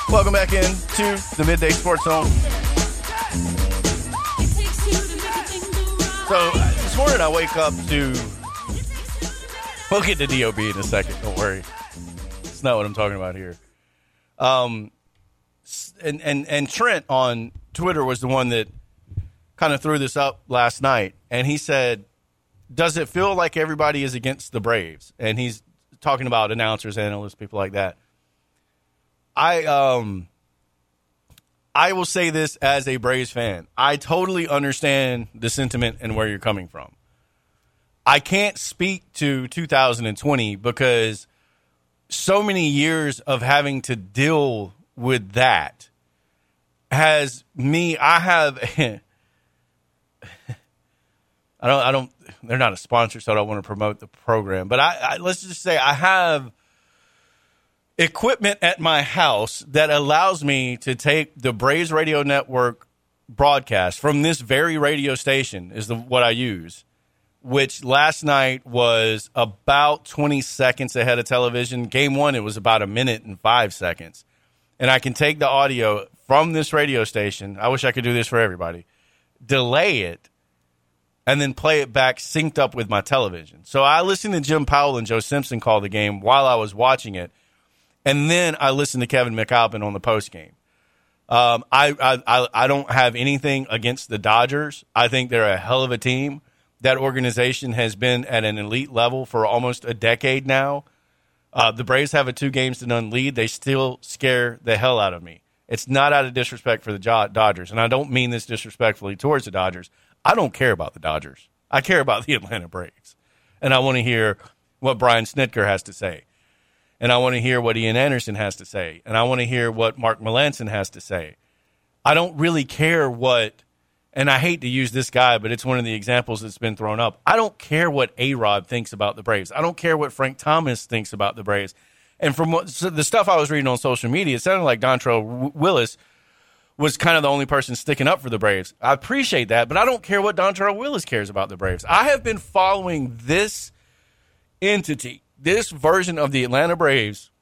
Welcome back in to the Midday Sports Zone. So this morning I wake up to, we'll get to DOB in a second, don't worry. It's not what I'm talking about here. And Trent on Twitter was the one that kind of threw this up last night, and he said, does it feel like everybody is against the Braves? And he's talking about announcers, analysts, people like that. I will say this as a Braves fan. I totally understand the sentiment and where you're coming from. I can't speak to 2020 because so many years of having to deal with that has me. I don't. They're not a sponsor, so I don't want to promote the program. But I let's just say I have equipment at my house that allows me to take the Braves Radio Network broadcast from this very radio station is what I use, which last night was about 20 seconds ahead of television. Game one, it was about 1 minute and 5 seconds. And I can take the audio from this radio station. I wish I could do this for everybody. Delay it, and then play it back synced up with my television. So I listened to Jim Powell and Joe Simpson call the game while I was watching it. And then I listened to Kevin McAlpin on the postgame. I don't have anything against the Dodgers. I think they're a hell of a team. That organization has been at an elite level for almost a decade now. The Braves have a 2-0 lead. They still scare the hell out of me. It's not out of disrespect for the Dodgers, and I don't mean this disrespectfully towards the Dodgers. I don't care about the Dodgers. I care about the Atlanta Braves, and I want to hear what Brian Snitker has to say. And I want to hear what Ian Anderson has to say. And I want to hear what Mark Melancon has to say. I don't really care what, and I hate to use this guy, but it's one of the examples that's been thrown up. I don't care what A-Rod thinks about the Braves. I don't care what Frank Thomas thinks about the Braves. And from the stuff I was reading on social media, it sounded like Dontrelle Willis was kind of the only person sticking up for the Braves. I appreciate that, but I don't care what Dontrelle Willis cares about the Braves. I have been following this entity, this version of the Atlanta Braves,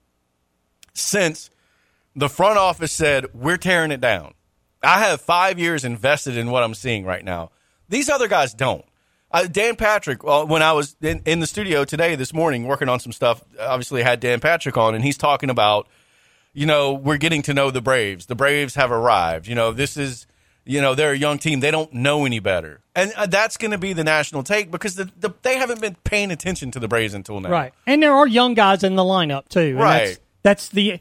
since the front office said, we're tearing it down. I have 5 years invested in what I'm seeing right now. These other guys don't. Dan Patrick, when I was in the studio this morning working on some stuff, obviously had Dan Patrick on, and he's talking about, we're getting to know the Braves. The Braves have arrived. This is, they're a young team. They don't know any better. And that's going to be the national take because they haven't been paying attention to the Braves until now. Right. And there are young guys in the lineup, too. And right. That's the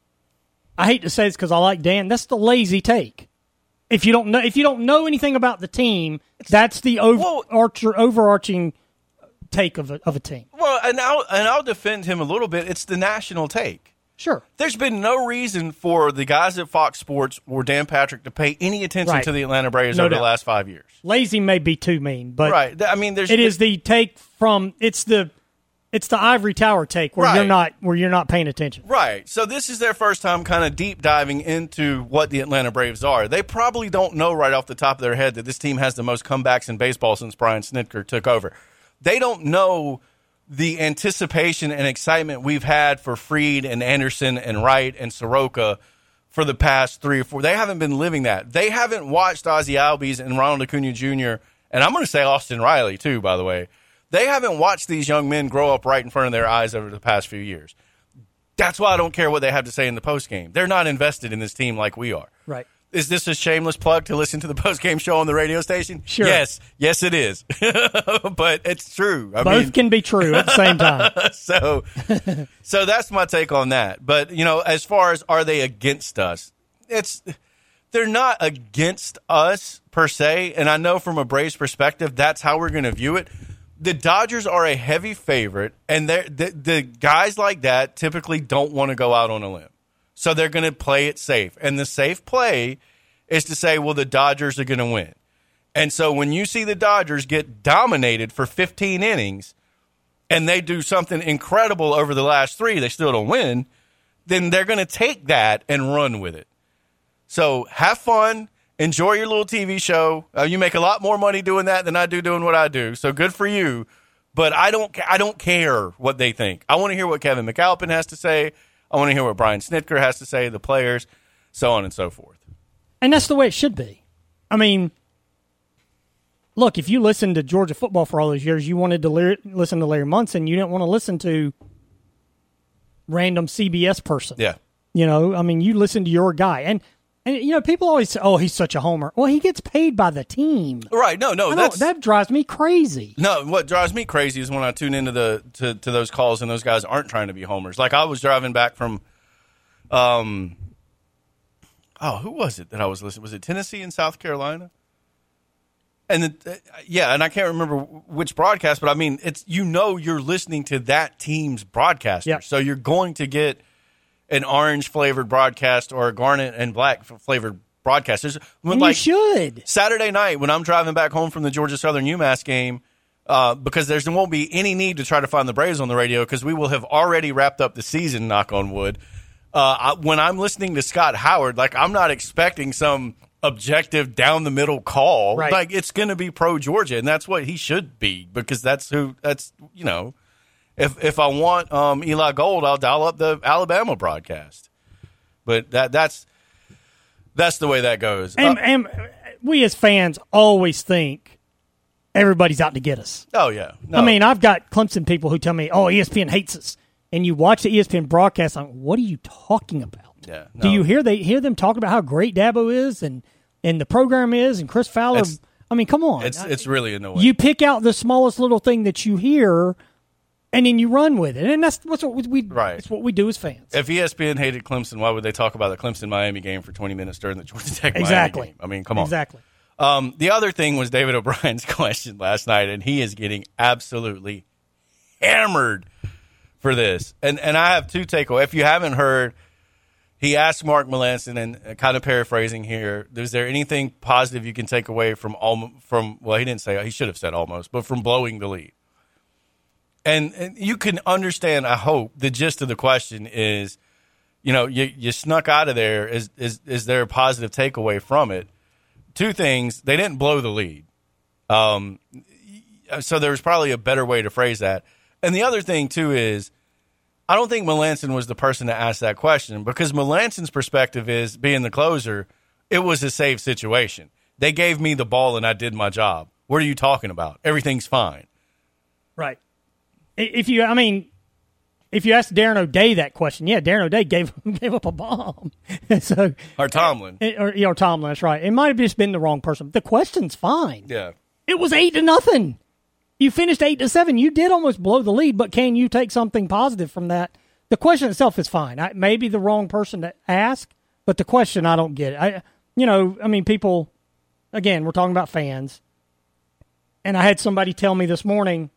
– I hate to say this because I like Dan. That's the lazy take. If you don't know anything about the team, that's the overarching take of a team. Well, and I'll defend him a little bit. It's the national take. Sure. There's been no reason for the guys at Fox Sports or Dan Patrick to pay any attention to the Atlanta Braves over the last 5 years. Lazy may be too mean, but right. I mean, it is the take from it's the ivory tower take where you're not paying attention. Right. So this is their first time kind of deep diving into what the Atlanta Braves are. They probably don't know right off the top of their head that this team has the most comebacks in baseball since Brian Snitker took over. They don't know the anticipation and excitement we've had for Fried and Anderson and Wright and Soroka for the past 3 or 4. They haven't been living that. They haven't watched Ozzie Albies and Ronald Acuna Jr., and I'm going to say Austin Riley too, by the way. They haven't watched these young men grow up right in front of their eyes over the past few years. That's why I don't care what they have to say in the postgame. They're not invested in this team like we are. Right. Is this a shameless plug to listen to the postgame show on the radio station? Sure. Yes, it is. But it's true. Both can be true at the same time. So that's my take on that. But, as far as are they against us, they're not against us per se. And I know from a Braves perspective, that's how we're going to view it. The Dodgers are a heavy favorite, and the guys like that typically don't want to go out on a limb. So they're going to play it safe. And the safe play is to say, well, the Dodgers are going to win. And so when you see the Dodgers get dominated for 15 innings and they do something incredible over the last 3, they still don't win, then they're going to take that and run with it. So have fun. Enjoy your little TV show. You make a lot more money doing that than I do doing what I do. So good for you. But I don't care what they think. I want to hear what Kevin McAlpin has to say. I want to hear what Brian Snitker has to say, the players, so on and so forth. And that's the way it should be. I mean, look, if you listened to Georgia football for all those years, you wanted to listen to Larry Munson. You didn't want to listen to random CBS person. Yeah. You know, I mean, you listen to your guy. And you know, people always say, oh, he's such a homer. Well, he gets paid by the team. Right. No, that drives me crazy. No, what drives me crazy is when I tune into to those calls and those guys aren't trying to be homers. Like I was driving back from, who was it that I was listening? Was it Tennessee and South Carolina? And and I can't remember which broadcast, but I mean, it's you're listening to that team's broadcaster, yep. So you're going to get an orange flavored broadcast or a garnet and black flavored broadcast. You should. Saturday night when I'm driving back home from the Georgia Southern UMass game, because there won't be any need to try to find the Braves on the radio because we will have already wrapped up the season. Knock on wood. When I'm listening to Scott Howard, like I'm not expecting some objective down the middle call. Right. Like it's going to be pro Georgia, and that's what he should be because that's you know. If I want Eli Gold, I'll dial up the Alabama broadcast. But that's the way that goes. And we as fans always think everybody's out to get us. Oh, yeah. No. I mean, I've got Clemson people who tell me, oh, ESPN hates us. And you watch the ESPN broadcast, I'm like, what are you talking about? Yeah, no. Do you hear them talking about how great Dabo is and the program is and Chris Fowler? I mean, come on. It's really annoying. You pick out the smallest little thing that you hear and then you run with it, and that's what we right. It's what we do as fans. If ESPN hated Clemson, why would they talk about the Clemson-Miami game for 20 minutes during the Georgia Tech exactly. Miami game? I mean, come on. Exactly. The other thing was David O'Brien's question last night, and he is getting absolutely hammered for this. And I have two takeaways. If you haven't heard, he asked Mark Melanson, and kind of paraphrasing here, is there anything positive you can take away from well, he didn't say, he should have said almost, but from blowing the lead? And you can understand, I hope, the gist of the question is, you know, you snuck out of there. Is there a positive takeaway from it? Two things. They didn't blow the lead. So there was probably a better way to phrase that. And the other thing, too, is I don't think Melanson was the person to ask that question because Melanson's perspective is, being the closer, it was a safe situation. They gave me the ball and I did my job. What are you talking about? Everything's fine. Right. If you ask Darren O'Day that question, yeah, Darren O'Day gave up a bomb. So or Tomlin, or Tomlin, that's right. It might have just been the wrong person. The question's fine. Yeah, it was 8-0. You finished 8-7. You did almost blow the lead, but can you take something positive from that? The question itself is fine. Maybe the wrong person to ask, but the question I don't get it. People. Again, we're talking about fans, and I had somebody tell me this morning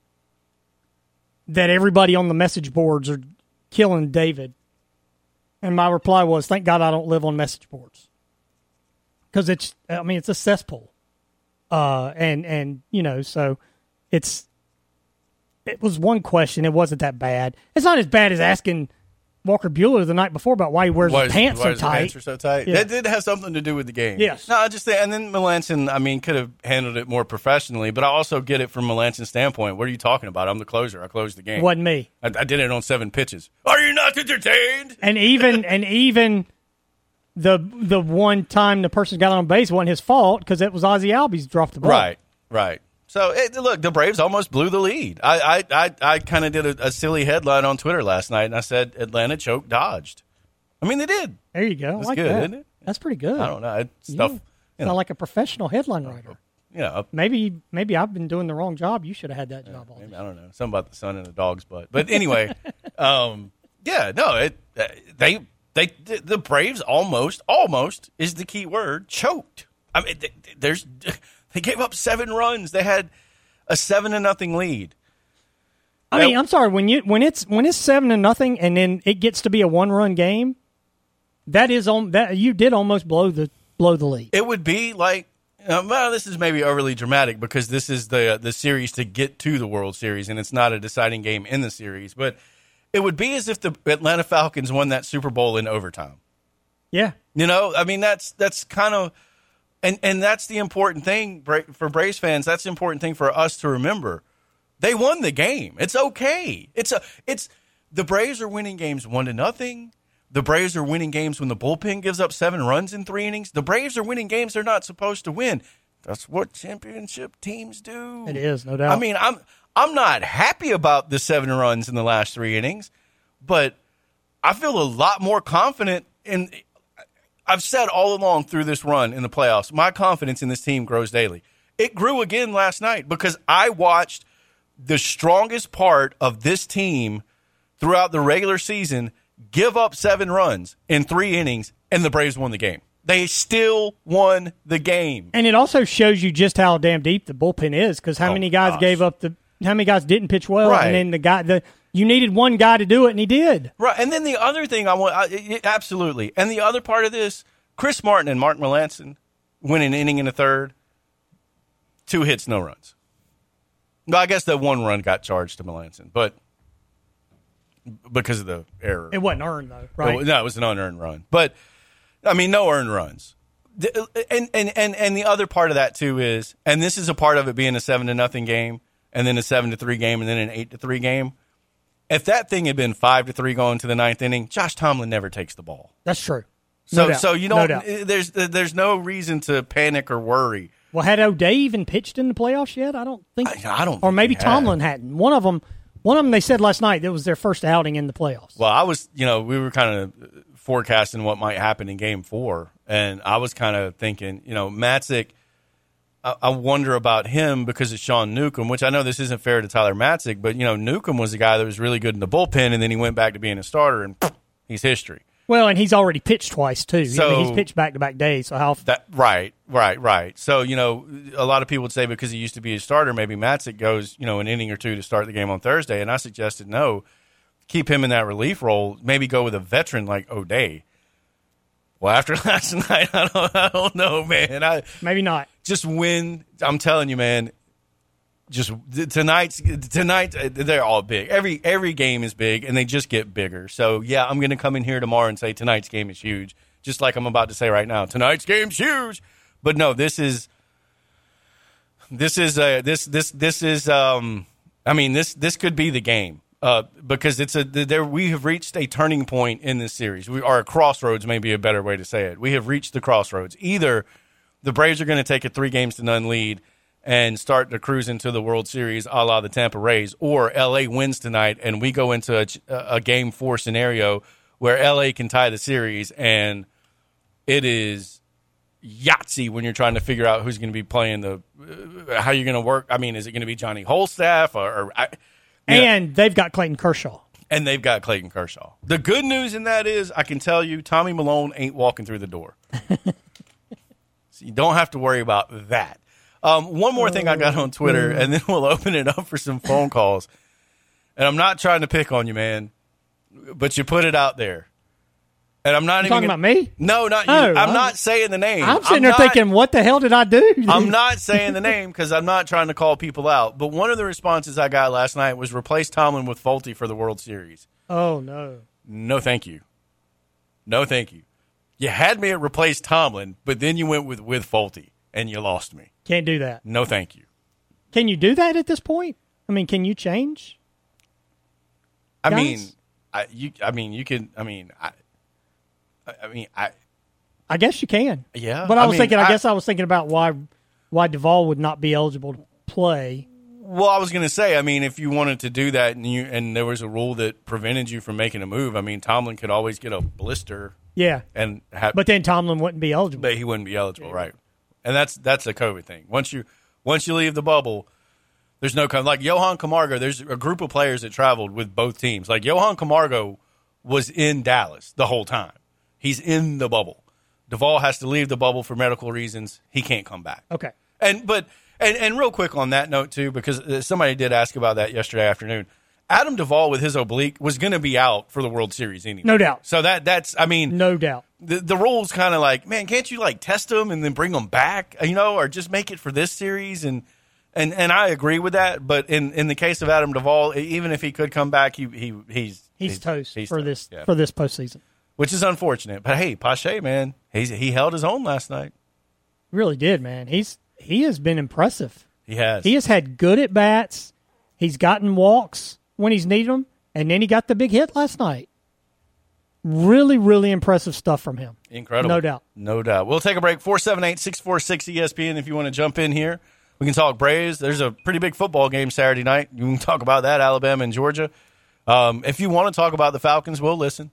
that everybody on the message boards are killing David. And my reply was, thank God I don't live on message boards. Because it's a cesspool. So it was one question. It wasn't that bad. It's not as bad as asking Walker Buehler the night before about why he wears his pants so tight. Why his pants are so tight? Yeah. That did have something to do with the game. Yes. No, I just think, and then Melanson, could have handled it more professionally, but I also get it from Melanson's standpoint. What are you talking about? I'm the closer. I closed the game. Wasn't me. I did it on 7 pitches. Are you not entertained? And even the one time the person got on base wasn't his fault because it was Ozzie Albies dropped the ball. Right. So, look, the Braves almost blew the lead. I kind of did a silly headline on Twitter last night, and I said Atlanta choke dodged. I mean, they did. There you go. That's like good, that. isn't it? That's pretty good. I don't know. It's stuff. Sound like a professional headline writer. Yeah. Maybe I've been doing the wrong job. You should have had that job all maybe, I don't know. Something about the sun and the dog's butt. But anyway, the Braves almost is the key word, choked. I mean, they gave up 7 runs. They had a 7-0 lead. I'm sorry, when it's 7-0 and then it gets to be a 1-run game, that you did almost blow the lead. It would be like, this is maybe overly dramatic because this is the series to get to the World Series and it's not a deciding game in the series, but it would be as if the Atlanta Falcons won that Super Bowl in overtime. Yeah. That's kind of, and that's the important thing for Braves fans. That's the important thing for us to remember. They won the game. It's okay. The Braves are winning games 1-0. The Braves are winning games when the bullpen gives up 7 runs in 3 innings. The Braves are winning games they're not supposed to win. That's what championship teams do. It is, no doubt. I mean, I'm not happy about the 7 runs in the last 3 innings, but I feel a lot more confident in. I've said all along through this run in the playoffs, my confidence in this team grows daily. It grew again last night because I watched the strongest part of this team throughout the regular season give up 7 runs in 3 innings, and the Braves won the game. They still won the game. And it also shows you just how damn deep the bullpen is, because how many guys how many guys didn't pitch well, right. and then you needed one guy to do it, and he did. Right, and then the other thing absolutely, and the other part of this, Chris Martin and Mark Melancon win an inning and a third, 2 hits, no runs. Well, I guess that 1 run got charged to Melancon, but because of the error. It wasn't earned, though, right? No, it was an unearned run. But, I mean, no earned runs. And the other part of that, too, is, and this is a part of it being a 7-0 game, and then a 7-3 game, and then an 8-3 game. If that thing had been 5-3 going to the 9th inning, Josh Tomlin never takes the ball. That's true. So you don't. No, there's no reason to panic or worry. Well, had O'Day even pitched in the playoffs yet? I don't think. I don't. Or maybe Tomlin hadn't. One of them. They said last night that was their first outing in the playoffs. Well, we were kind of forecasting what might happen in Game 4, and I was kind of thinking, Matzik. I wonder about him because of Sean Newcomb, which I know this isn't fair to Tyler Matzik, but Newcomb was a guy that was really good in the bullpen, and then he went back to being a starter, and he's history. Well, and he's already pitched twice too. So, he's pitched back-to-back days. So how? Right. So a lot of people would say because he used to be a starter, maybe Matzik goes an inning or 2 to start the game on Thursday, and I suggested no, keep him in that relief role. Maybe go with a veteran like O'Day. Well, after last night, I don't know, man. Maybe not. Just win. I'm telling you, man. Just tonight, they're all big. Every game is big, and they just get bigger. So, yeah, I'm going to come in here tomorrow and say tonight's game is huge, just like I'm about to say right now. Tonight's game's huge. But no, this could be the game. Because we have reached a turning point in this series. We are a crossroads, maybe a better way to say it. We have reached the crossroads. Either the Braves are going to take a 3-0 lead and start to cruise into the World Series a la the Tampa Rays, or L.A. wins tonight and we go into a Game 4 scenario where L.A. can tie the series, and it is Yahtzee when you're trying to figure out who's going to be playing how you're going to work. I mean, is it going to be Johnny Holstaff and they've got Clayton Kershaw. And they've got Clayton Kershaw. The good news in that is, I can tell you, Tommy Malone ain't walking through the door. So you don't have to worry about that. One more thing I got on Twitter, and then we'll open it up for some phone calls. And I'm not trying to pick on you, man, but you put it out there. And I'm not talking about me? No, not you. I'm not saying the name. I'm sitting there thinking, what the hell did I do? I'm not saying the name because I'm not trying to call people out. But one of the responses I got last night was replace Tomlin with Folty for the World Series. Oh, no. No, thank you. No, thank you. You had me at replace Tomlin, but then you went with Folty, and you lost me. Can't do that. No, thank you. Can you do that at this point? I mean, can you change? I guys? I guess you can. Yeah. But I was thinking about why Duvall would not be eligible to play. Well, I was going to say, I mean, if you wanted to do that and there was a rule that prevented you from making a move, I mean, Tomlin could always get a blister. Yeah. But then Tomlin wouldn't be eligible. But he wouldn't be eligible, right? And that's a COVID thing. Once you leave the bubble, there's no like Johan Camargo. There's a group of players that traveled with both teams. Like Johan Camargo was in Dallas the whole time. He's in the bubble. Duvall has to leave the bubble for medical reasons. He can't come back. Okay. And real quick on that note too, because somebody did ask about that yesterday afternoon. Adam Duvall with his oblique was going to be out for the World Series anyway. No doubt. So that's no doubt. The rule's kind of like, man, can't you like test them and then bring them back, or just make it for this series? And I agree with that. But in the case of Adam Duvall, even if he could come back, he's toast for toast. this Yeah. for this postseason, which is unfortunate. But hey, Pache, man, he held his own last night. Really did, man. He has been impressive. He has. He has had good at bats. He's gotten walks when he's needed them, And then he got the big hit last night. Really, really impressive stuff from him. Incredible. No doubt. No doubt. We'll take a break. 478-646-ESPN if you want to jump in here. We can talk Braves. There's a pretty big football game Saturday night. You can talk about that, Alabama and Georgia. If you want to talk about the Falcons, we'll listen.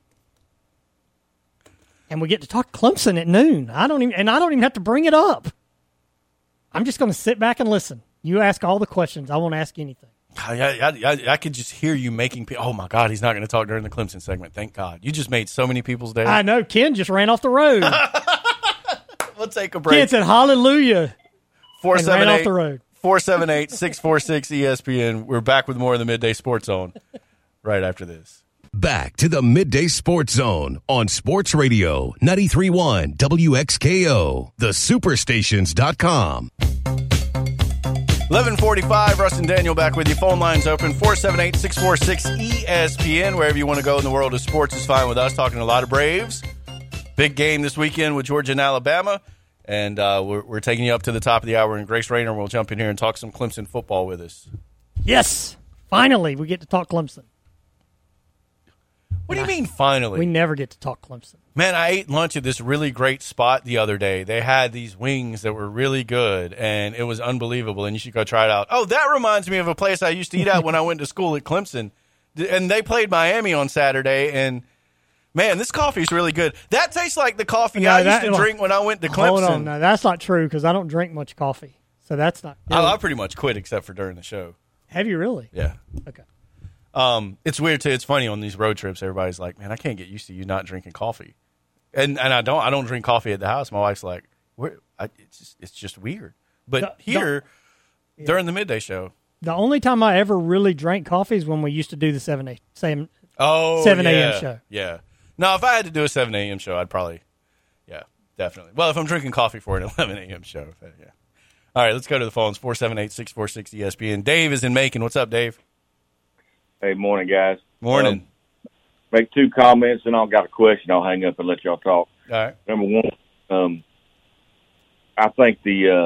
And we get to talk Clemson at noon. I don't even have to bring it up. I'm just going to sit back and listen. You ask all the questions. I won't ask anything. I could just hear you making – oh, my God, he's not going to talk during the Clemson segment. Thank God. You just made so many people's day. I know. Ken just ran off the road. We'll take a break. Ken said hallelujah and ran off the road. 478-646-ESPN. We're back with more of the Midday Sports Zone right after this. Back to the Midday Sports Zone on Sports Radio 93.1 WXKO, thesuperstations.com. 11:45, Russ and Daniel back with you. Phone lines open, 478-646-ESPN. Wherever you want to go in the world of sports is fine with us. Talking a lot of Braves. Big game this weekend with Georgia and Alabama. And we're taking you up to the top of the hour. And Grace Rayner will jump in here and talk some Clemson football with us. Yes. Finally, we get to talk Clemson. What do you mean, finally? We never get to talk Clemson. Man, I ate lunch at this really great spot the other day. They had these wings that were really good, and it was unbelievable, and you should go try it out. Oh, that reminds me of a place I used to eat at when I went to school at Clemson. And they played Miami on Saturday, and, man, this coffee is really good. That tastes like the coffee I used to drink when I went to Clemson. Hold on. No, that's not true because I don't drink much coffee. So that's not good. I pretty much quit except for during the show. Have you really? Yeah. Okay. It's weird too. It's funny on these road trips. Everybody's like, "Man, I can't get used to you not drinking coffee," and I don't drink coffee at the house. My wife's like, "It's just weird." But during the midday show, the only time I ever really drank coffee is when we used to do the 7 a.m. show. Yeah. No, if I had to do a 7 a.m. show, I'd probably, definitely. Well, if I'm drinking coffee for an 11 a.m. show, yeah. All right, let's go to the phones. 478-646-ESPN. Dave is in Macon. What's up, Dave? Hey, morning, guys. Morning. Make two comments, and I've got a question. I'll hang up and let y'all talk. All right. Number one, I think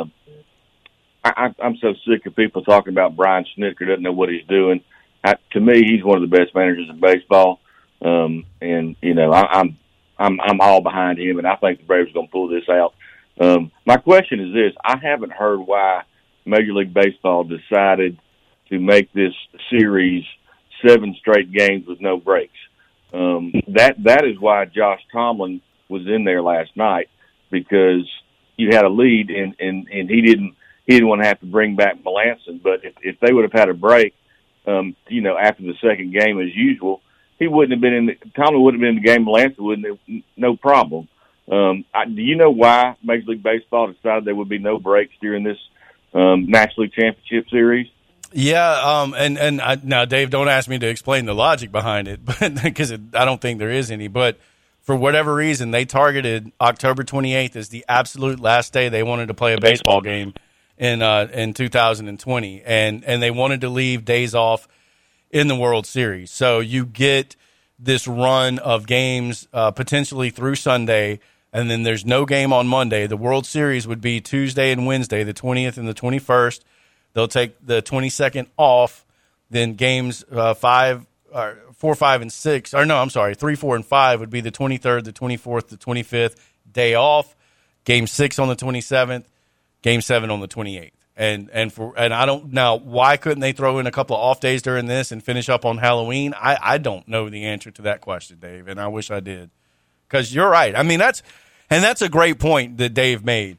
I'm so sick of people talking about Brian Snitker doesn't know what he's doing. To me, he's one of the best managers in baseball, and you know I'm all behind him, and I think the Braves are going to pull this out. My question is this: I haven't heard why Major League Baseball decided to make this series 7 straight games with no breaks. That is why Josh Tomlin was in there last night, because you had a lead and he didn't want to have to bring back Melanson. But if they would have had a break, after the second game as usual, Tomlin wouldn't have been in the game. Melanson wouldn't have, no problem. Do you know why Major League Baseball decided there would be no breaks during this National League Championship Series? Yeah, now, Dave, don't ask me to explain the logic behind it, because I don't think there is any. But for whatever reason, they targeted October 28th as the absolute last day they wanted to play a baseball game in 2020, and they wanted to leave days off in the World Series. So you get this run of games potentially through Sunday, and then there's no game on Monday. The World Series would be Tuesday and Wednesday, the 20th and the 21st. They'll take the 22nd off. Then games 4, 5, and 6. Or no, I'm sorry, 3, 4, and 5 would be the 23rd, the 24th, the 25th, day off. Game 6 on the 27th. Game 7 on the 28th. And I don't now. Why couldn't they throw in a couple of off days during this and finish up on Halloween? I don't know the answer to that question, Dave, and I wish I did. Because you're right. I mean, that's a great point that Dave made.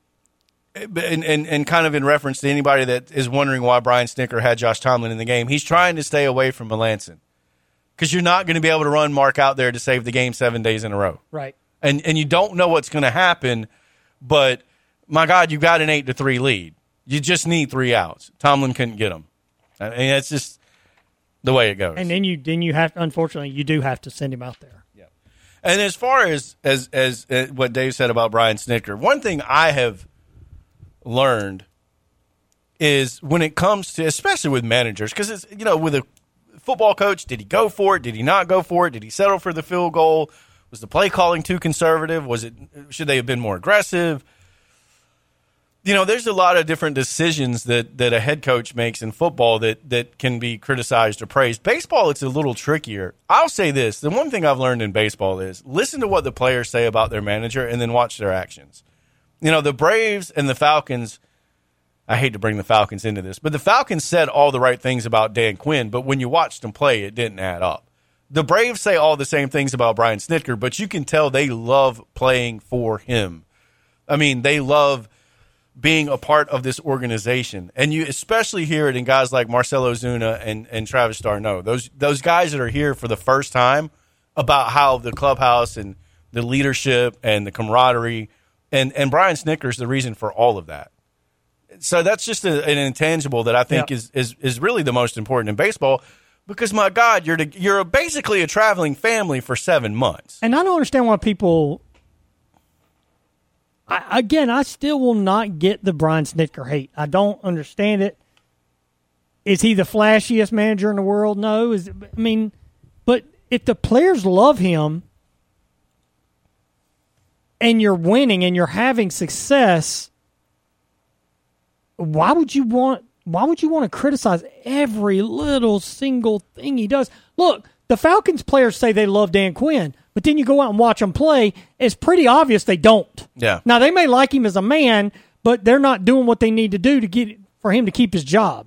And kind of in reference to anybody that is wondering why Brian Snitker had Josh Tomlin in the game, he's trying to stay away from Melanson, because you're not going to be able to run Mark out there to save the game 7 days in a row. Right. And you don't know what's going to happen, but, my God, you got an 8-3 lead. You just need 3 outs. Tomlin couldn't get them. I mean, that's just the way it goes. And then you have, unfortunately, you do have to send him out there. Yeah. And as far as what Dave said about Brian Snitker, one thing I have learned is when it comes to, especially with managers, because it's, with a football coach, did he go for it? Did he not go for it? Did he settle for the field goal? Was the play calling too conservative? Should they have been more aggressive? there's a lot of different decisions that a head coach makes in football that can be criticized or praised. Baseball, it's a little trickier. I'll say this. The one thing I've learned in baseball is listen to what the players say about their manager and then watch their actions. The Braves and the Falcons, I hate to bring the Falcons into this, but the Falcons said all the right things about Dan Quinn, but when you watched them play, it didn't add up. The Braves say all the same things about Brian Snitker, but you can tell they love playing for him. I mean, they love being a part of this organization. And you especially hear it in guys like Marcell Ozuna and Travis d'Arnaud. Those guys that are here for the first time about how the clubhouse and the leadership and the camaraderie, and Brian Snitker is the reason for all of that. So that's just an intangible that I think is really the most important in baseball because, my God, you're basically a traveling family for 7 months. And I don't understand why people – I still will not get the Brian Snitker hate. I don't understand it. Is he the flashiest manager in the world? No. But if the players love him and you're winning and you're having success, why would you want to criticize every little single thing he does? Look, the Falcons players say they love Dan Quinn, but then you go out and watch them play, it's pretty obvious they don't. Yeah. Now, they may like him as a man, but they're not doing what they need to do for him to keep his job.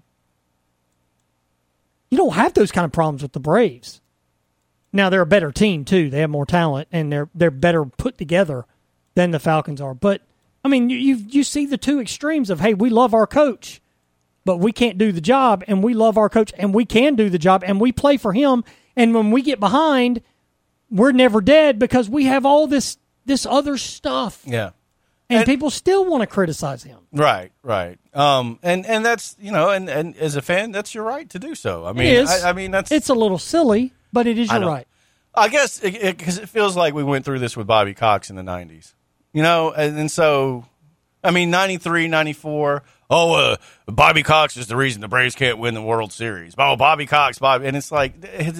You don't have those kind of problems with the Braves. Now, they're a better team, too. They have more talent, and they're better put together than the Falcons are. But, I mean, you see the two extremes of, hey, we love our coach, but we can't do the job, and we love our coach, and we can do the job, and we play for him, and when we get behind, we're never dead because we have all this other stuff. Yeah. And people still want to criticize him. Right. And that's, and as a fan, that's your right to do so. I mean, it is. I mean, it's a little silly, but it is your right. I guess because it feels like we went through this with Bobby Cox in the 90s, and so, I mean, 93, 94, Bobby Cox is the reason the Braves can't win the World Series. Oh, Bobby Cox, and it's like,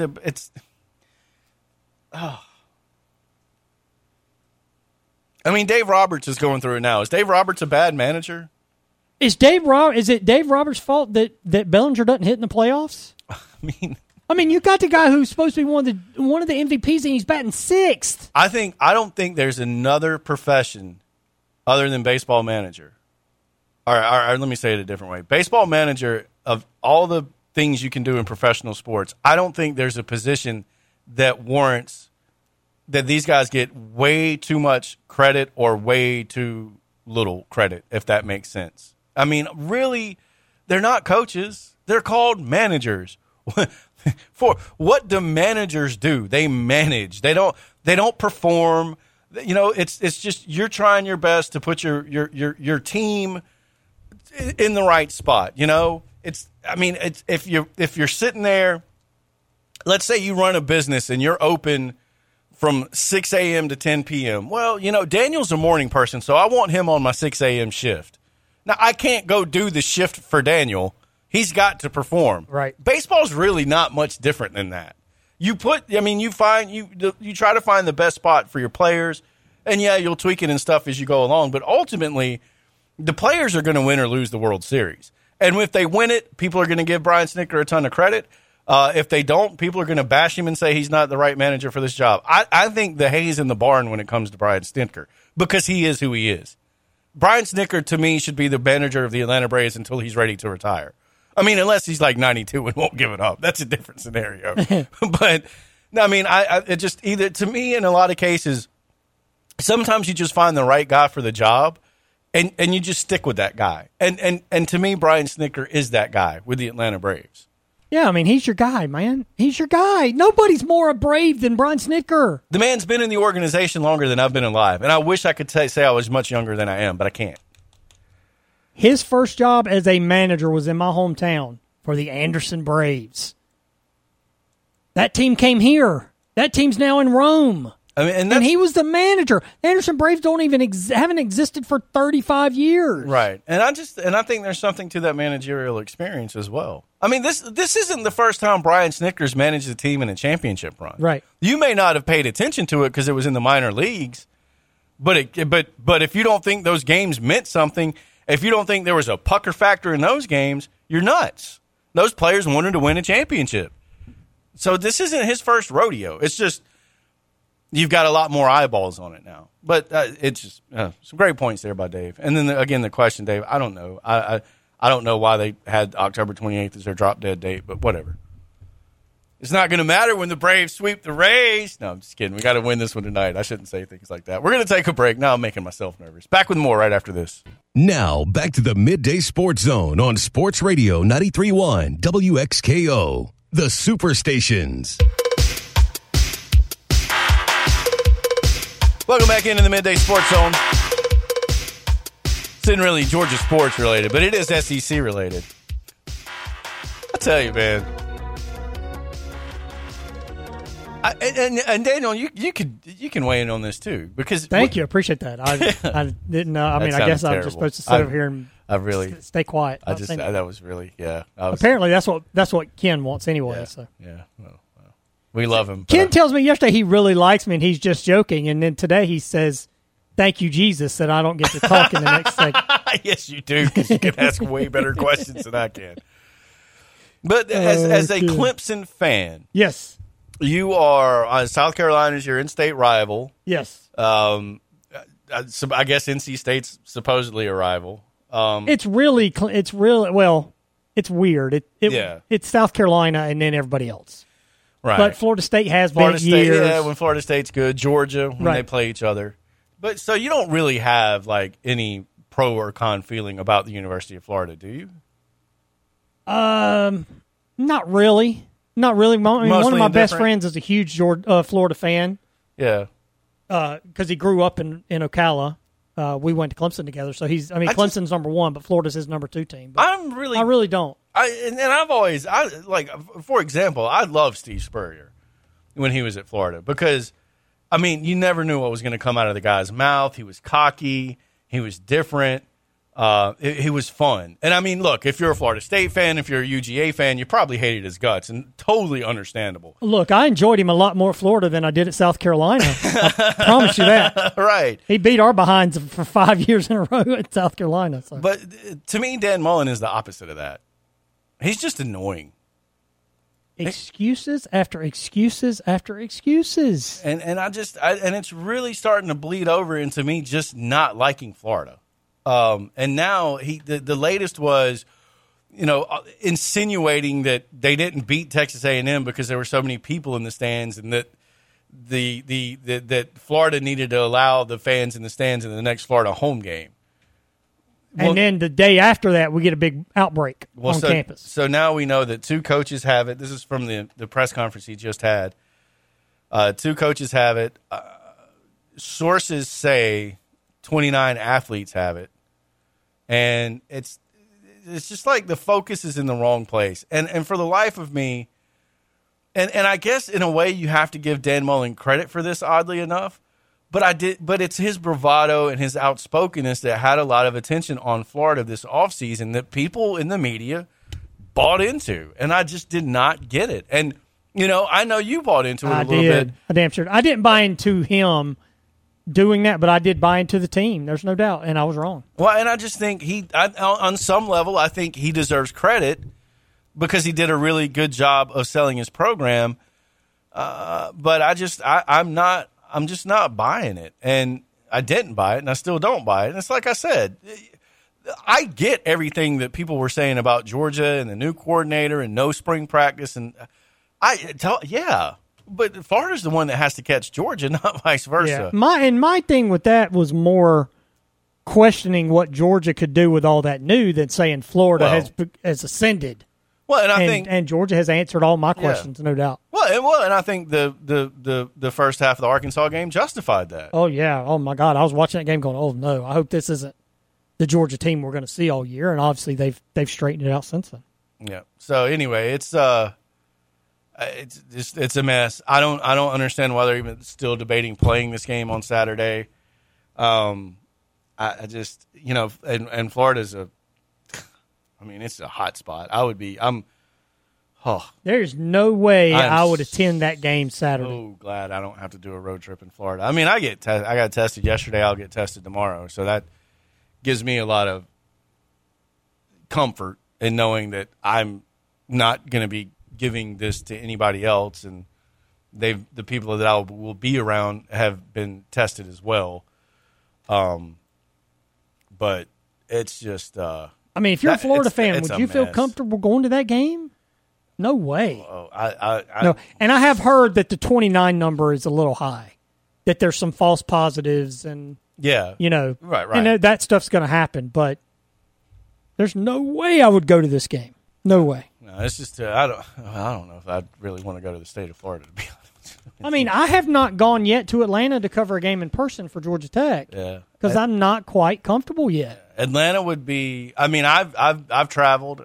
I mean, Dave Roberts is going through it now. Is Dave Roberts a bad manager? Is it Dave Roberts' fault that Bellinger doesn't hit in the playoffs? I mean, you got the guy who's supposed to be one of the MVPs, and he's batting sixth. I don't think there's another profession other than baseball manager. All right, let me say it a different way. Baseball manager, of all the things you can do in professional sports, I don't think there's a position that warrants that these guys get way too much credit or way too little credit, if that makes sense. I mean, really, they're not coaches. They're called managers. For what do managers do? They manage. They don't perform. It's just you're trying your best to put your team in the right spot. It's if you're sitting there, let's say you run a business and you're open from 6 a.m. to 10 p.m. Well, Daniel's a morning person, so I want him on my 6 a.m. shift. Now, I can't go do the shift for Daniel. He's got to perform. Right. Baseball's really not much different than that. You try to find the best spot for your players, and yeah, you'll tweak it and stuff as you go along, but ultimately, the players are going to win or lose the World Series. And if they win it, people are going to give Brian Snitker a ton of credit. If they don't, people are going to bash him and say he's not the right manager for this job. I think the hay's in the barn when it comes to Brian Snitker because he is who he is. Brian Snitker, to me, should be the manager of the Atlanta Braves until he's ready to retire. I mean, unless he's like 92 and won't give it up. That's a different scenario. But, I mean, it just either, to me, in a lot of cases, sometimes you just find the right guy for the job and you just stick with that guy. And to me, Brian Snitker is that guy with the Atlanta Braves. Yeah, I mean, he's your guy, man. He's your guy. Nobody's more a Brave than Brian Snitker. The man's been in the organization longer than I've been alive, and I wish I could say I was much younger than I am, but I can't. His first job as a manager was in my hometown for the Anderson Braves. That team came here. That team's now in Rome. I mean, and he was the manager. The Anderson Braves haven't existed for 35 years. Right, and I think there's something to that managerial experience as well. I mean, this isn't the first time Brian Snitker's managed a team in a championship run. Right. You may not have paid attention to it because it was in the minor leagues, but if you don't think those games meant something, If you don't think there was a pucker factor in those games, you're nuts. Those players wanted to win a championship. So this isn't his first rodeo. It's just you've got a lot more eyeballs on it now. But it's just some great points there by Dave. And then, again, the question, Dave, I don't know. I don't know why they had October 28th as their drop-dead date, but whatever. It's not going to matter when the Braves sweep the Rays. No, I'm just kidding. We got to win this one tonight. I shouldn't say things like that. We're going to take a break. Now I'm making myself nervous. Back with more right after this. Now, back to the Midday Sports Zone on Sports Radio 93.1 WXKO, the Superstations. Welcome back into the Midday Sports Zone. This isn't really Georgia sports related, but it is SEC related. I tell you, man. And Daniel, you can weigh in on this too, because thank you, appreciate that. I didn't know. I mean, I guess I'm just supposed to sit over here and stay quiet. That was really apparently that's what Ken wants anyway. Yeah, so well, we love him. Ken tells me yesterday he really likes me and he's just joking, and then today he says, "Thank you, Jesus, that I don't get to talk in the next segment." Yes, you do, because you can ask way better questions than I can. But as a Clemson fan, yes. You are South Carolina's your in-state rival. Yes. I guess NC State's supposedly a rival. It's weird. It's South Carolina and then everybody else. Right. But Florida State has been years. Yeah, when Florida State's good, Georgia when they play each other. But so you don't really have like any pro or con feeling about the University of Florida, do you? Not really. Not really. One of my best friends is a huge Florida fan. Yeah. Because he grew up in Ocala. We went to Clemson together, so Clemson's number one, but Florida's his number two team. But I really don't. For example, I love Steve Spurrier when he was at Florida because, you never knew what was going to come out of the guy's mouth. He was cocky. He was different. He was fun. And look, if you're a Florida State fan, if you're a UGA fan, you probably hated his guts, and totally understandable. Look, I enjoyed him a lot more at Florida than I did at South Carolina. I promise you that. Right. He beat our behinds for 5 years in a row at South Carolina. So. But to me, Dan Mullen is the opposite of that. He's just annoying. Excuses after excuses after excuses. And it's really starting to bleed over into me just not liking Florida. And now the latest was, insinuating that they didn't beat Texas A&M because there were so many people in the stands, and that that Florida needed to allow the fans in the stands in the next Florida home game. And then the day after that, we get a big outbreak on campus. So now we know that two coaches have it. This is from the press conference he just had. Two coaches have it. Sources say 29 athletes have it. And it's just like the focus is in the wrong place. And for the life of me, and I guess in a way you have to give Dan Mullen credit for this, oddly enough. But it's his bravado and his outspokenness that had a lot of attention on Florida this offseason that people in the media bought into. And I just did not get it. And, I know you bought into it a little bit. I damn sure. I didn't buy into him doing that, but I did buy into the team. There's no doubt, and I was wrong. Well, and I just think on some level, I think he deserves credit because he did a really good job of selling his program. But I'm just not buying it, and I didn't buy it, and I still don't buy it. And it's like I said, I get everything that people were saying about Georgia and the new coordinator and no spring practice, and but Florida's the one that has to catch Georgia, not vice versa. Yeah. My thing with that was more questioning what Georgia could do with all that new than saying Florida has ascended. Well, and Georgia has answered all my questions, no doubt. Well, and I think the first half of the Arkansas game justified that. Oh yeah, oh my God, I was watching that game going, oh no, I hope this isn't the Georgia team we're going to see all year, and obviously they've straightened it out since then. Yeah. So anyway, it's a mess. I don't understand why they're even still debating playing this game on Saturday. I just and Florida's it's a hot spot. There's no way I would attend that game Saturday. So glad I don't have to do a road trip in Florida. I got tested yesterday. I'll get tested tomorrow. So that gives me a lot of comfort in knowing that I'm not going to be giving this to anybody else, and the people that I will be around have been tested as well. But it's just. I mean, if you're a Florida fan, would you feel comfortable going to that game? No way. Oh, no. And I have heard that the 29 number is a little high. That there's some false positives and right. And that stuff's going to happen. But there's no way I would go to this game. No way. No, it's just I don't know if I'd really want to go to the state of Florida, to be honest. I mean, I have not gone yet to Atlanta to cover a game in person for Georgia Tech. Yeah, because I'm not quite comfortable yet. Atlanta would be. I mean, I've traveled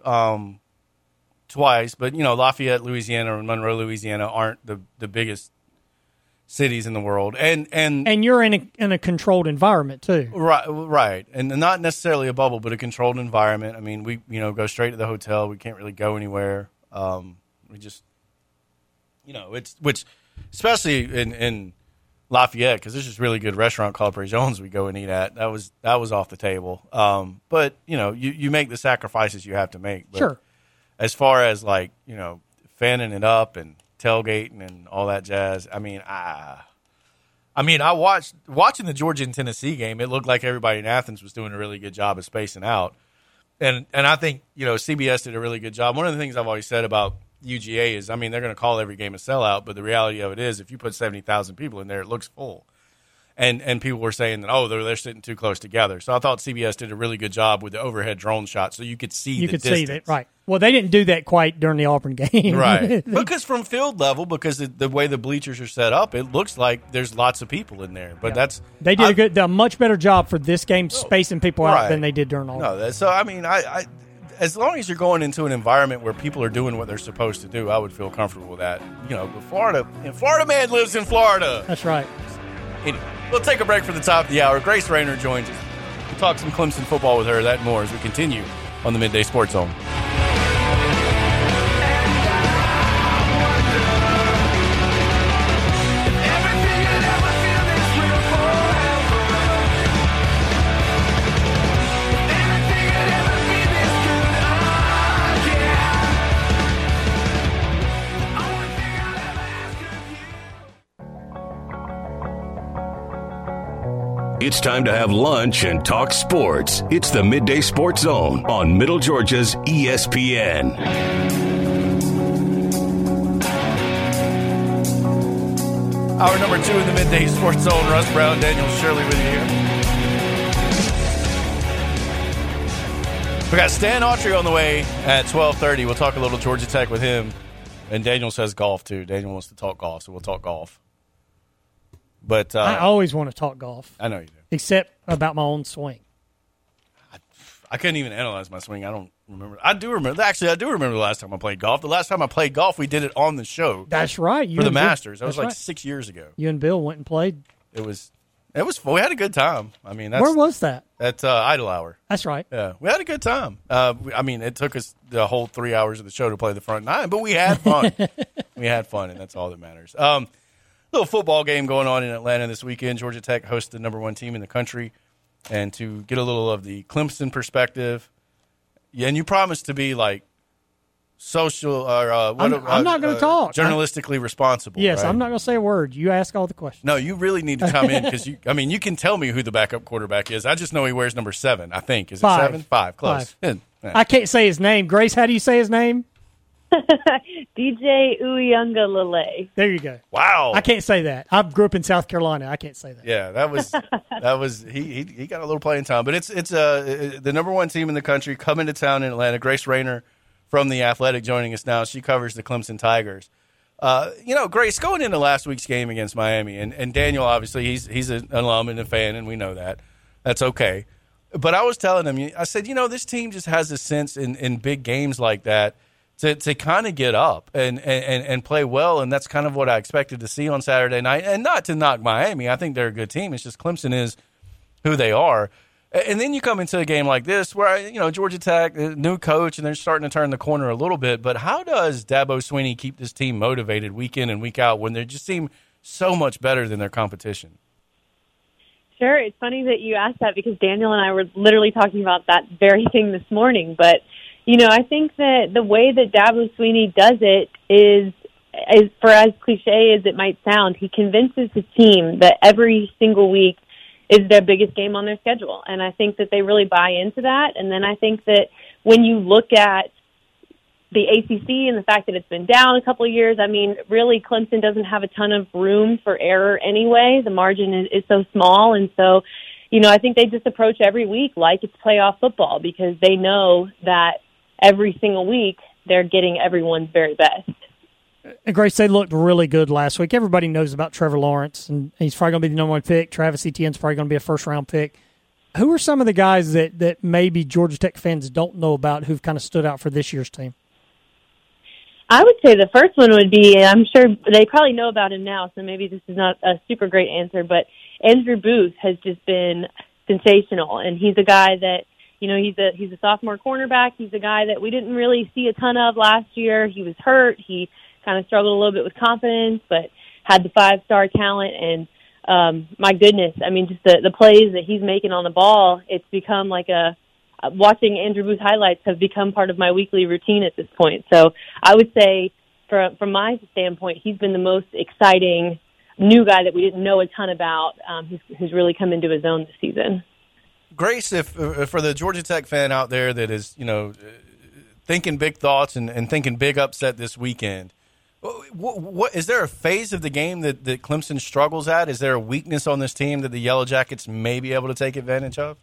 twice, but Lafayette, Louisiana, and Monroe, Louisiana aren't the biggest cities in the world, and you're in a controlled environment too, right, and not necessarily a bubble, but a controlled environment. I mean, we go straight to the hotel. We can't really go anywhere. We just it's which especially in Lafayette, because there's this really good restaurant called Bray Jones we go and eat at. That was off the table. But you make the sacrifices you have to make. But sure. As far as fanning it up and tailgating and all that jazz, I mean, I watching the Georgia and Tennessee game. It looked like everybody in Athens was doing a really good job of spacing out, and I think CBS did a really good job. One of the things I've always said about UGA is, I mean, they're going to call every game a sellout, but the reality of it is, if you put 70,000 people in there, it looks full. And people were saying that, they're sitting too close together. So I thought CBS did a really good job with the overhead drone shot, so you could see the distance. See that, right. Well, they didn't do that quite during the Auburn game. Right. Because from field level, because the way the bleachers are set up, it looks like there's lots of people in there. But they did a much better job for this game spacing people out than they did during Auburn. No, so, I mean, I as long as you're going into an environment where people are doing what they're supposed to do, I would feel comfortable with that. Florida man lives in Florida. That's right. Anyway, we'll take a break for the top of the hour. Grace Rayner joins us. We'll talk some Clemson football with her, that and more, as we continue on the Midday Sports Zone. It's time to have lunch and talk sports. It's the Midday Sports Zone on Middle Georgia's ESPN. Hour number 2 in the Midday Sports Zone. Russ Brown, Daniel Shirley with you here. We got Stan Autry on the way at 12:30. We'll talk a little Georgia Tech with him. And Daniel says golf, too. Daniel wants to talk golf, so we'll talk golf. But I always want to talk golf. I know you do. Except about my own swing. I couldn't even analyze my swing. I don't remember. I do remember. Actually, I do remember the last time I played golf. The last time I played golf, we did it on the show. That's right. For the Masters. That was like 6 years ago. You and Bill went and played. It was we had a good time. I mean, where was that? At Idle Hour. That's right. Yeah, we had a good time. I mean, it took us the whole 3 hours of the show to play the front nine, but we had fun. We had fun, and that's all that matters. Little football game going on in Atlanta this weekend. Georgia Tech hosts the number 1 team in the country. And to get a little of the Clemson perspective, and you promised to be like social or I'm not going to talk. Journalistically responsible. Yes, right? I'm not going to say a word. You ask all the questions. No, you really need to come in because you can tell me who the backup quarterback is. I just know he wears number 7. I think is it 7? 5. Close. 5. Yeah. I can't say his name. Grace, how do you say his name? DJ Uyunglele. There you go. Wow. I can't say that. I grew up in South Carolina. I can't say that. Yeah, that was he got a little playing time, but it's the number 1 team in the country coming to town in Atlanta. Grace Rayner from The Athletic joining us now. She covers the Clemson Tigers. Grace, going into last week's game against Miami, and Daniel, obviously, he's an alum and a fan, and we know that. That's okay. But I was telling him, I said, this team just has a sense in big games like that to kind of get up and play well, and that's kind of what I expected to see on Saturday night. And not to knock Miami. I think they're a good team. It's just Clemson is who they are. And then you come into a game like this where, Georgia Tech, new coach, and they're starting to turn the corner a little bit. But how does Dabo Swinney keep this team motivated week in and week out when they just seem so much better than their competition? Sure. It's funny that you asked that because Daniel and I were literally talking about that very thing this morning. But I think that the way that Dabo Swinney does it is for as cliche as it might sound, he convinces his team that every single week is their biggest game on their schedule. And I think that they really buy into that. And then I think that when you look at the ACC and the fact that it's been down a couple of years, I mean, really Clemson doesn't have a ton of room for error anyway. The margin is so small. And so, I think they just approach every week like it's playoff football because they know that every single week they're getting everyone's very best. And Grace, they looked really good last week. Everybody knows about Trevor Lawrence, and he's probably going to be the number one pick. Travis Etienne's probably going to be a first-round pick. Who are some of the guys that maybe Georgia Tech fans don't know about who've kind of stood out for this year's team? I would say the first one would be, I'm sure they probably know about him now, so maybe this is not a super great answer, but Andrew Booth has just been sensational, and he's a guy that, he's a sophomore cornerback. He's a guy that we didn't really see a ton of last year. He was hurt. He kind of struggled a little bit with confidence, but had the 5-star talent. And my goodness, I mean, just the plays that he's making on the ball, it's become like watching Andrew Booth highlights have become part of my weekly routine at this point. So I would say from my standpoint, he's been the most exciting new guy that we didn't know a ton about, who's really come into his own this season. Grace, if for the Georgia Tech fan out there that is, thinking big thoughts and thinking big upset this weekend, what is there a phase of the game that Clemson struggles at? Is there a weakness on this team that the Yellow Jackets may be able to take advantage of?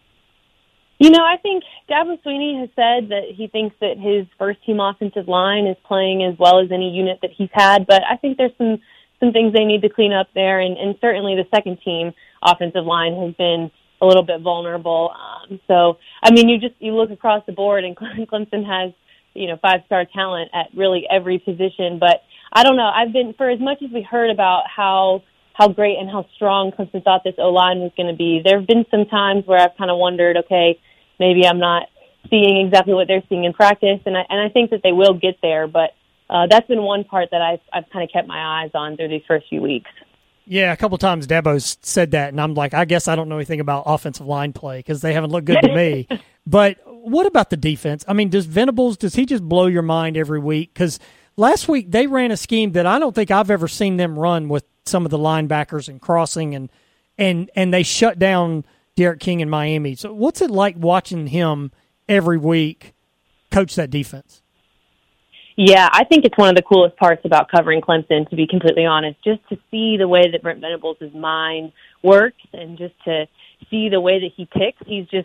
I think Dabo Swinney has said that he thinks that his first-team offensive line is playing as well as any unit that he's had, but I think there's some things they need to clean up there, and certainly the second-team offensive line has been a little bit vulnerable. So, I mean, you look across the board, and Clemson has 5-star talent at really every position. But I don't know. For as much as we heard about how great and how strong Clemson thought this O-line was going to be, there have been some times where I've kind of wondered, okay, maybe I'm not seeing exactly what they're seeing in practice, and I think that they will get there. But that's been one part that I've kind of kept my eyes on through these first few weeks. Yeah, a couple times Dabo's said that, and I'm like, I guess I don't know anything about offensive line play because they haven't looked good to me. But what about the defense? I mean, does he just blow your mind every week? Because last week they ran a scheme that I don't think I've ever seen them run with some of the linebackers and crossing, and they shut down Derek King in Miami. So what's it like watching him every week coach that defense? Yeah, I think it's one of the coolest parts about covering Clemson, to be completely honest, just to see the way that Brent Venables' mind works and just to see the way that he picks.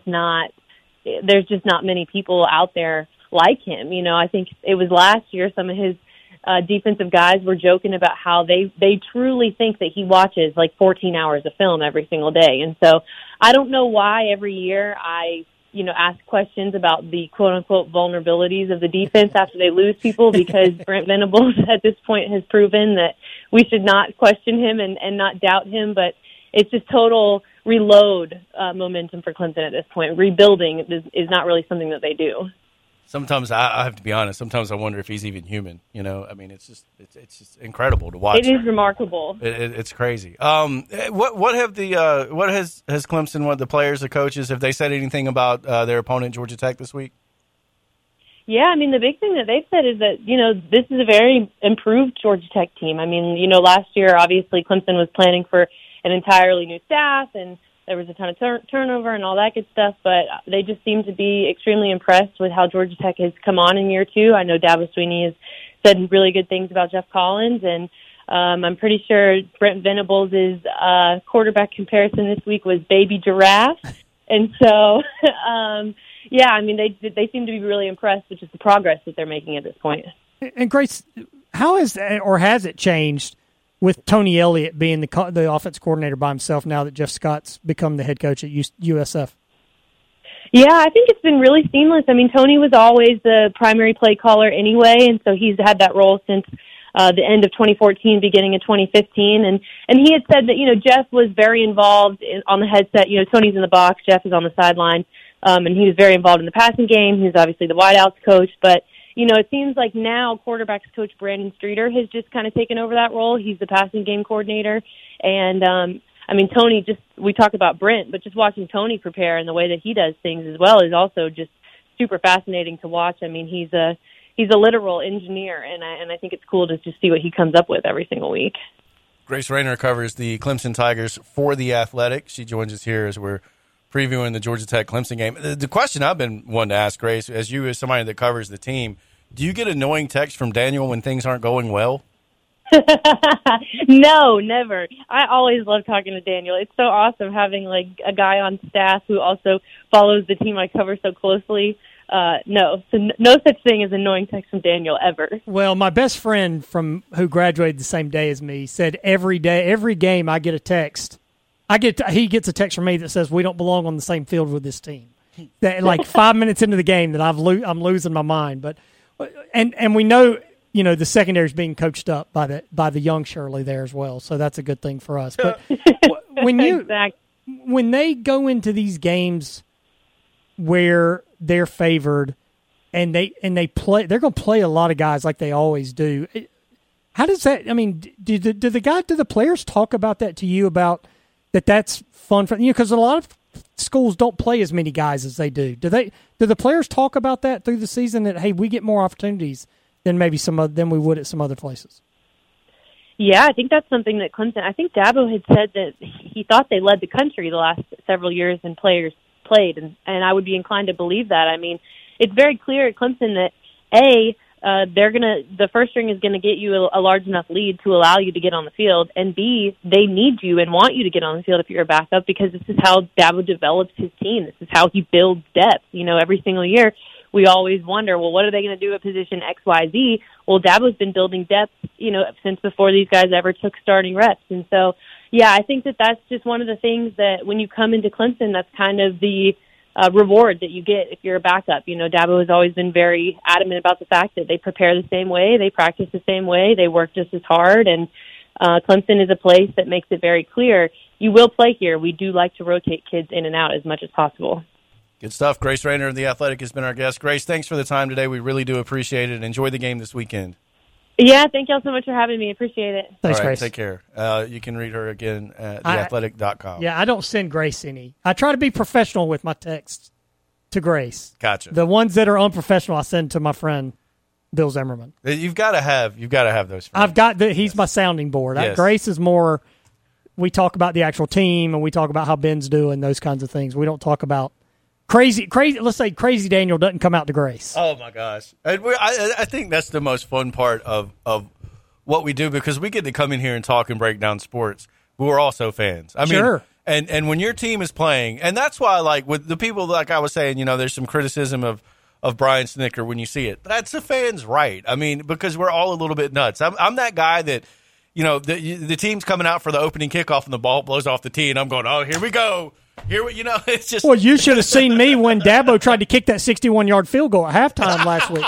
There's just not many people out there like him. I think it was last year some of his defensive guys were joking about how they truly think that he watches like 14 hours of film every single day. And so I don't know why every year I ask questions about the quote-unquote vulnerabilities of the defense after they lose people, because Brent Venables at this point has proven that we should not question him and not doubt him. But it's just total reload momentum for Clemson at this point. Rebuilding is not really something that they do. Sometimes I have to be honest. Sometimes I wonder if he's even human. I mean, it's just incredible to watch. It is remarkable. It's crazy. What has Clemson? What the players, the coaches, have they said anything about their opponent, Georgia Tech, this week? Yeah, I mean, the big thing that they've said is that this is a very improved Georgia Tech team. I mean, last year obviously Clemson was planning for an entirely new staff, and there was a ton of turnover and all that good stuff, but they just seem to be extremely impressed with how Georgia Tech has come on in year two. I know Dabo Swinney has said really good things about Jeff Collins, and I'm pretty sure Brent Venables' quarterback comparison this week was Baby Giraffe. And so, yeah, I mean, they seem to be really impressed with just the progress that they're making at this point. And Grace, how has it changed with Tony Elliott being the offense coordinator by himself now that Jeff Scott's become the head coach at USF? Yeah, I think it's been really seamless. I mean, Tony was always the primary play caller anyway, and so he's had that role since the end of 2014, beginning of 2015. And he had said that, Jeff was very involved on the headset. Tony's in the box, Jeff is on the sideline, and he was very involved in the passing game. He was obviously the wideouts coach, but it seems like now quarterbacks coach Brandon Streeter has just kind of taken over that role. He's the passing game coordinator. And, I mean, Tony, we talk about Brent, but just watching Tony prepare and the way that he does things as well is also just super fascinating to watch. I mean, he's a literal engineer, and I think it's cool to just see what he comes up with every single week. Grace Rayner covers the Clemson Tigers for The Athletic. She joins us here as we're previewing the Georgia Tech-Clemson game. The question I've been wanting to ask, Grace, as somebody that covers the team, do you get annoying texts from Daniel when things aren't going well? No, never. I always love talking to Daniel. It's so awesome having like a guy on staff who also follows the team I cover so closely. No such thing as annoying text from Daniel ever. Well, my best friend who graduated the same day as me said every game I get a text. He gets a text from me that says we don't belong on the same field with this team. That like 5 minutes into the game that I'm losing my mind. But and we know the secondary is being coached up by the young Shirley there as well, so that's a good thing for us. But when they go into these games where they're favored and they play, they're going to play a lot of guys like they always do. How does that? I mean, do the players talk about that to you about that's fun for because a lot of schools don't play as many guys as they do. Do the players talk about that through the season that hey, we get more opportunities than maybe than we would at some other places? Yeah, I think that's something that Clemson. I think Dabo had said that he thought they led the country the last several years in players played, and I would be inclined to believe that. I mean, it's very clear at Clemson that the first string is gonna get you a large enough lead to allow you to get on the field, and B, they need you and want you to get on the field if you're a backup because this is how Dabo develops his team. This is how he builds depth. Every single year we always wonder, well, what are they going to do at position X, Y, Z? Well, Dabo's been building depth, since before these guys ever took starting reps. And so, yeah, I think that's just one of the things that when you come into Clemson, that's kind of the reward that you get if you're a backup. Dabo has always been very adamant about the fact that they prepare the same way, they practice the same way, they work just as hard, and Clemson is a place that makes it very clear, you will play here. We do like to rotate kids in and out as much as possible. Good stuff. Grace Rayner of The Athletic has been our guest. Grace, thanks for the time today. We really do appreciate it. Enjoy the game this weekend. Yeah, thank y'all so much for having me. Appreciate it. Thanks, All right, Grace. Take care. You can read her again at theathletic.com. Yeah, I don't send Grace any. I try to be professional with my texts to Grace. Gotcha. The ones that are unprofessional, I send to my friend Bill Zimmerman. You've got to have those friends. He's my sounding board. Yes. Grace is more, we talk about the actual team and we talk about how Ben's doing, those kinds of things. We don't talk about crazy. Let's say Crazy Daniel doesn't come out to Grace. Oh my gosh! I think that's the most fun part of what we do because we get to come in here and talk and break down sports, but we're also fans. I mean, sure. And when your team is playing, and that's why, like with the people, like I was saying, there's some criticism of Brian Snitker when you see it. That's the fans' right. I mean, because we're all a little bit nuts. I'm that guy that. The team's coming out for the opening kickoff and the ball blows off the tee, and I'm going, oh, here we go. It's just. Well, you should have seen me when Dabo tried to kick that 61-yard field goal at halftime last week.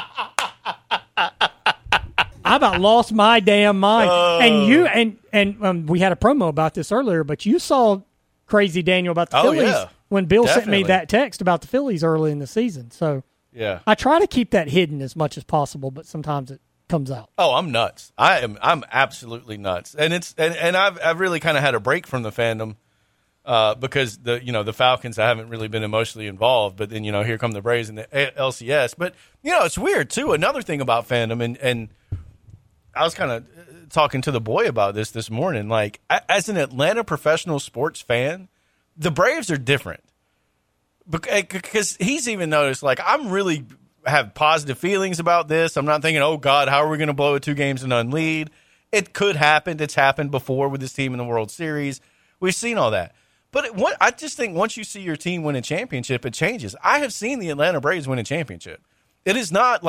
I about lost my damn mind. And we had a promo about this earlier, but you saw Crazy Daniel about the Phillies when Bill sent me that text about the Phillies early in the season. So yeah, I try to keep that hidden as much as possible, but sometimes it comes out. Oh, I'm nuts. I'm absolutely nuts. And I've really kind of had a break from the fandom. Because the Falcons, I haven't really been emotionally involved, but then here come the Braves and the LCS. But it's weird too. Another thing about fandom, and I was kind of talking to the boy about this morning. Like as an Atlanta professional sports fan, the Braves are different because he's even noticed. Like I'm really have positive feelings about this. I'm not thinking, oh God, how are we going to blow a 2 games to none lead? It could happen. It's happened before with this team in the World Series. We've seen all that. But I just think once you see your team win a championship, it changes. I have seen the Atlanta Braves win a championship. It is not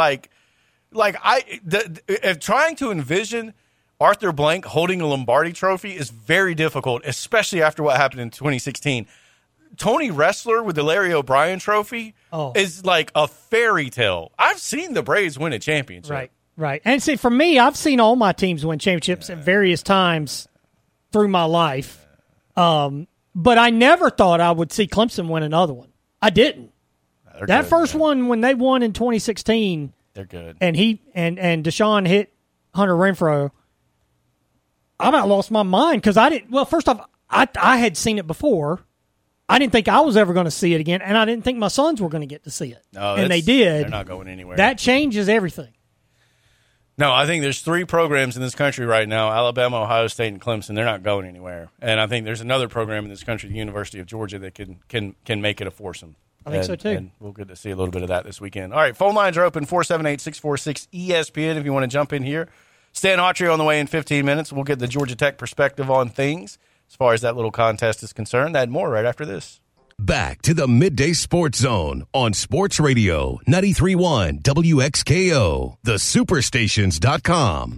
if trying to envision Arthur Blank holding a Lombardi trophy is very difficult, especially after what happened in 2016. Tony Ressler with the Larry O'Brien trophy is like a fairy tale. I've seen the Braves win a championship. Right. And see, for me, I've seen all my teams win championships at various times through my life. But I never thought I would see Clemson win another one. I didn't. That first one when they won in 2016, they're good. And and Deshaun hit Hunter Renfroe. I about lost my mind because I didn't. Well, first off, I had seen it before, I didn't think I was ever going to see it again, and I didn't think my sons were going to get to see it. No, and they did. They're not going anywhere. That changes everything. No, I think there's 3 programs in this country right now, Alabama, Ohio State, and Clemson. They're not going anywhere. And I think there's another program in this country, the University of Georgia, that can make it a foursome. I think so, too. And we'll get to see a little bit of that this weekend. All right, phone lines are open, 478-646-ESPN if you want to jump in here. Stan Autry on the way in 15 minutes. We'll get the Georgia Tech perspective on things as far as that little contest is concerned. That and more right after this. Back to the Midday Sports Zone on Sports Radio 93.1 WXKO, thesuperstations.com.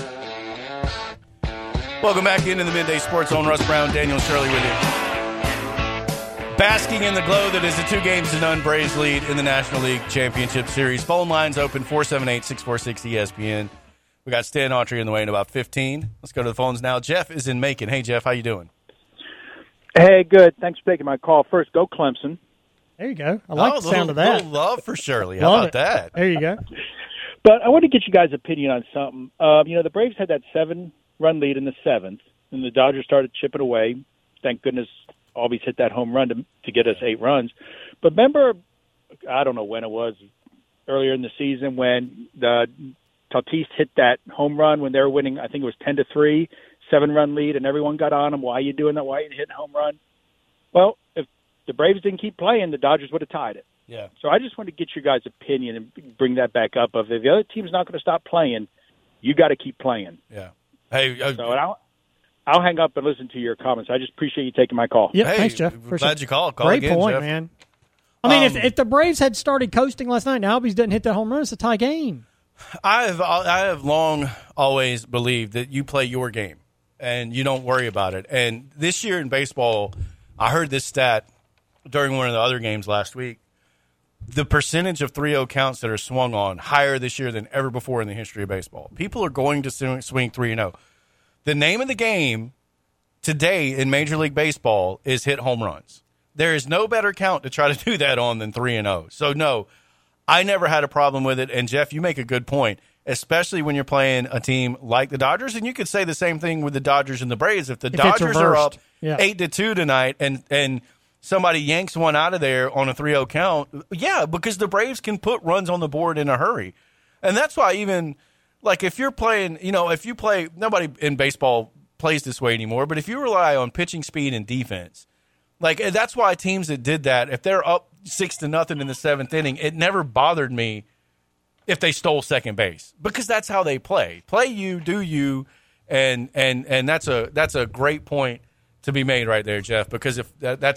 Welcome back into the Midday Sports Zone. Russ Brown, Daniel Shirley with you. Basking in the glow that is a 2-0 Braves lead in the National League Championship Series. Phone lines open, 478-646-ESPN. We got Stan Autry on the way in about 15. Let's go to the phones now. Jeff is in Macon. Hey, Jeff, how you doing? Hey, good. Thanks for taking my call. First, go Clemson. There you go. I like the sound of that. Little love for Shirley. How about that? There you go. But I want to get you guys' opinion on something. The Braves had that 7-run lead in the 7th, and the Dodgers started chipping away. Thank goodness Albies hit that home run to get us 8 runs. But remember, I don't know when it was, earlier in the season when the Tatis hit that home run when they were winning, I think it was 10-3. 7-run lead, and everyone got on him. Why are you doing that? Why are you hitting a home run? Well, if the Braves didn't keep playing, the Dodgers would have tied it. Yeah. So I just want to get your guys' opinion and bring that back up. If the other team's not going to stop playing, you got to keep playing. Yeah. Hey, so I'll hang up and listen to your comments. I just appreciate you taking my call. Yeah, thanks, Jeff. Glad you called. Great again, point, Jeff. man. I mean, if the Braves had started coasting last night and Albies didn't hit that home run, it's a tie game. I have long always believed that you play your game and you don't worry about it. And this year in baseball, I heard this stat during one of the other games last week. The percentage of 3-0 counts that are swung on higher this year than ever before in the history of baseball. People are going to swing 3-0. The name of the game today in Major League Baseball is hit home runs. There is no better count to try to do that on than 3-0. So, no, I never had a problem with it. And, Jeff, you make a good point, especially when you're playing a team like the Dodgers. And you could say the same thing with the Dodgers and the Braves. If the Dodgers are up 8-2 tonight and somebody yanks one out of there on a 3-0 count, yeah, because the Braves can put runs on the board in a hurry. And that's why even, like, if you're playing, if you play, nobody in baseball plays this way anymore, but if you rely on pitching speed and defense, like, that's why teams that did that, if they're up 6-0 in the 7th inning, it never bothered me if they stole second base, because that's how they play. Play you, do you, and that's a great point to be made right there, Jeff. Because if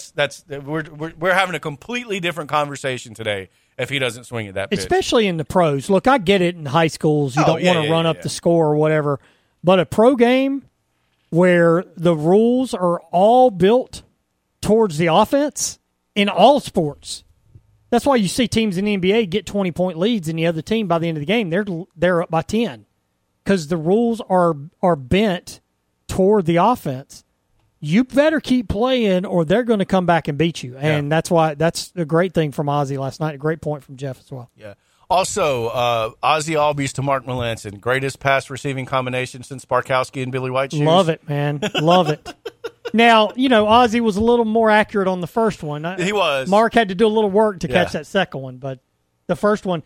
we're having a completely different conversation today if he doesn't swing at that pitch, especially in the pros. Look, I get it in high schools. You don't want to run up the score or whatever, but a pro game where the rules are all built towards the offense in all sports. That's why you see teams in the NBA get 20-point leads, and the other team by the end of the game they're up by 10 because the rules are bent toward the offense. You better keep playing, or they're going to come back and beat you. And that's a great thing from Ozzie last night. A great point from Jeff as well. Yeah. Also, Ozzie Albies to Mark Melancon, greatest pass receiving combination since Barkowski and Billy White shoes. Love it, man. Love it. Now, Ozzie was a little more accurate on the first one. He was. Mark had to do a little work to catch that second one, but the first one,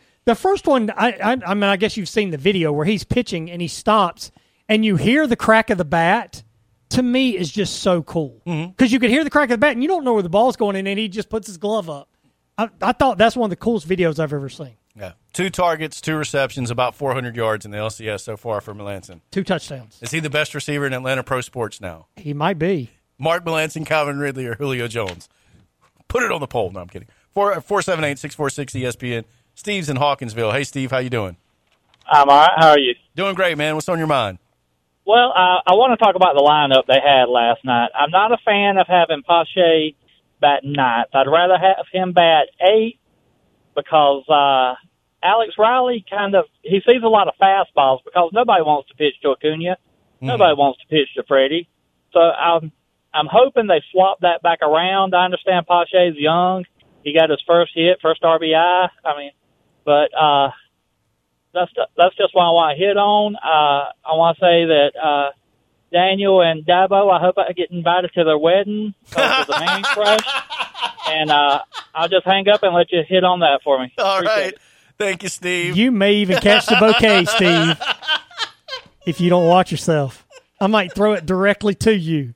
I mean, I guess you've seen the video where he's pitching and he stops and you hear the crack of the bat. To me, is just so cool because you could hear the crack of the bat and you don't know where the ball's going in, and he just puts his glove up. I thought that's one of the coolest videos I've ever seen. Yeah, 2 targets, 2 receptions, about 400 yards in the LCS so far for Melancon. 2 touchdowns. Is he the best receiver in Atlanta pro sports now? He might be. Mark Melancon, Calvin Ridley, or Julio Jones? Put it on the poll. No, I'm kidding. 478-646-ESPN. Steve's in Hawkinsville. Hey, Steve, how you doing? I'm all right. How are you? Doing great, man. What's on your mind? Well, I want to talk about the lineup they had last night. I'm not a fan of having Pache batting 9th. I'd rather have him bat 8 because Alex Riley he sees a lot of fastballs because nobody wants to pitch to Acuna. Nobody wants to pitch to Freddie. So I'm hoping they swap that back around. I understand Pache's young. He got his first hit, first RBI. But that's just what I want to hit on. I want to say that Daniel and Dabo, I hope I get invited to their wedding because of the Manning Crush. And I'll just hang up and let you hit on that for me. All Appreciate right. it. Thank you, Steve. You may even catch the bouquet, Steve, if you don't watch yourself. I might throw it directly to you.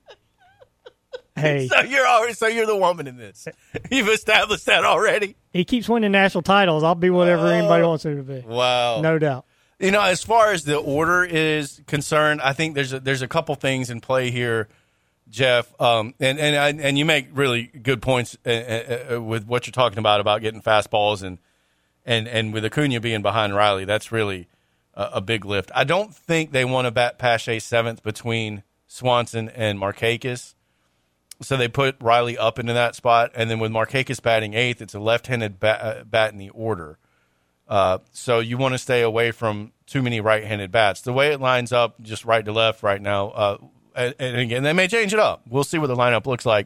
Hey, So you're the woman in this. You've established that already. he keeps winning national titles. I'll be whatever anybody wants him to be. Wow. No doubt. You know, as far as the order is concerned, I think there's a couple things in play here, Jeff. And you make really good points with what you're talking about getting fastballs and with Acuna being behind Riley, that's really a big lift. I don't think they want to bat Pache seventh between Swanson and Markakis. So they put Riley up into that spot, and then with Markakis batting eighth, it's a left-handed bat in the order. So you want to stay away from too many right-handed bats. The way it lines up, just right to left right now, and again, they may change it up. We'll see what the lineup looks like,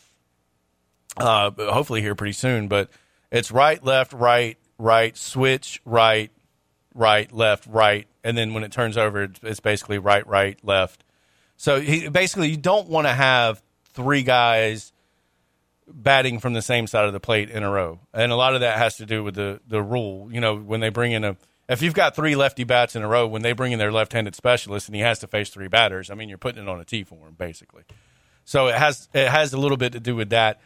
hopefully here pretty soon. But it's right, left, right, switch, right, left, right, and then when it turns over, it's basically right, left. So basically, you don't want to have three guys batting from the same side of the plate in a row. And a lot of that has to do with the rule. You know, when they bring in if you've got three lefty bats in a row, when they bring in their left-handed specialist and he has to face three batters, I mean, you're putting it on a tee for him, basically. So it has a little bit to do with that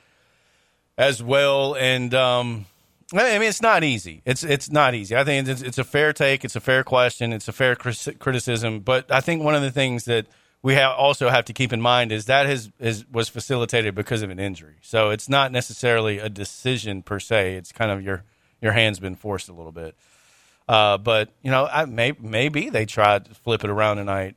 as well. And, I mean, it's not easy. It's not easy. I think it's a fair take. It's a fair question. It's a fair criticism. But I think one of the things that we also have to keep in mind is that was facilitated because of an injury. So it's not necessarily a decision per se. It's kind of your hand's been forced a little bit. But, you know, maybe they tried to flip it around tonight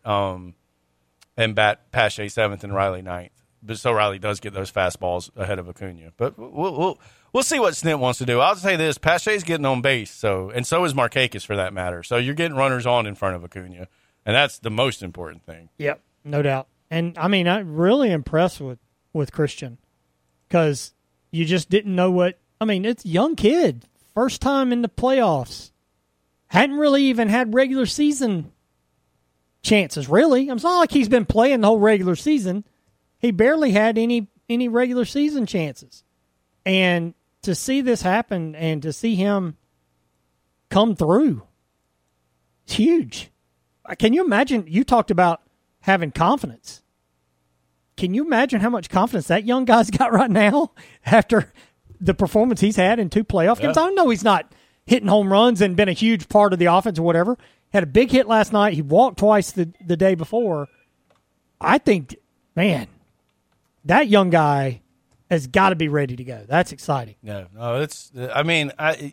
and bat Pache seventh and Riley ninth. But so Riley does get those fastballs ahead of Acuna. But we'll see what Snit wants to do. I'll say this. Pache's getting on base, and so is Markakis for that matter. So you're getting runners on in front of Acuna, and that's the most important thing. Yep. No doubt. And, I mean, I'm really impressed with Christian because you just didn't know what – I mean, it's a young kid, first time in the playoffs. Hadn't really even had regular season chances, really. It's not like he's been playing the whole regular season. He barely had any regular season chances. And to see this happen and to see him come through, it's huge. Can you imagine – you talked about having confidence. Can you imagine how much confidence that young guy's got right now after the performance he's had in two playoff games? I know he's not hitting home runs and been a huge part of the offense or whatever. Had a big hit last night. He walked twice the day before. I think, man, that young guy has got to be ready to go. That's exciting. No, it's. I mean,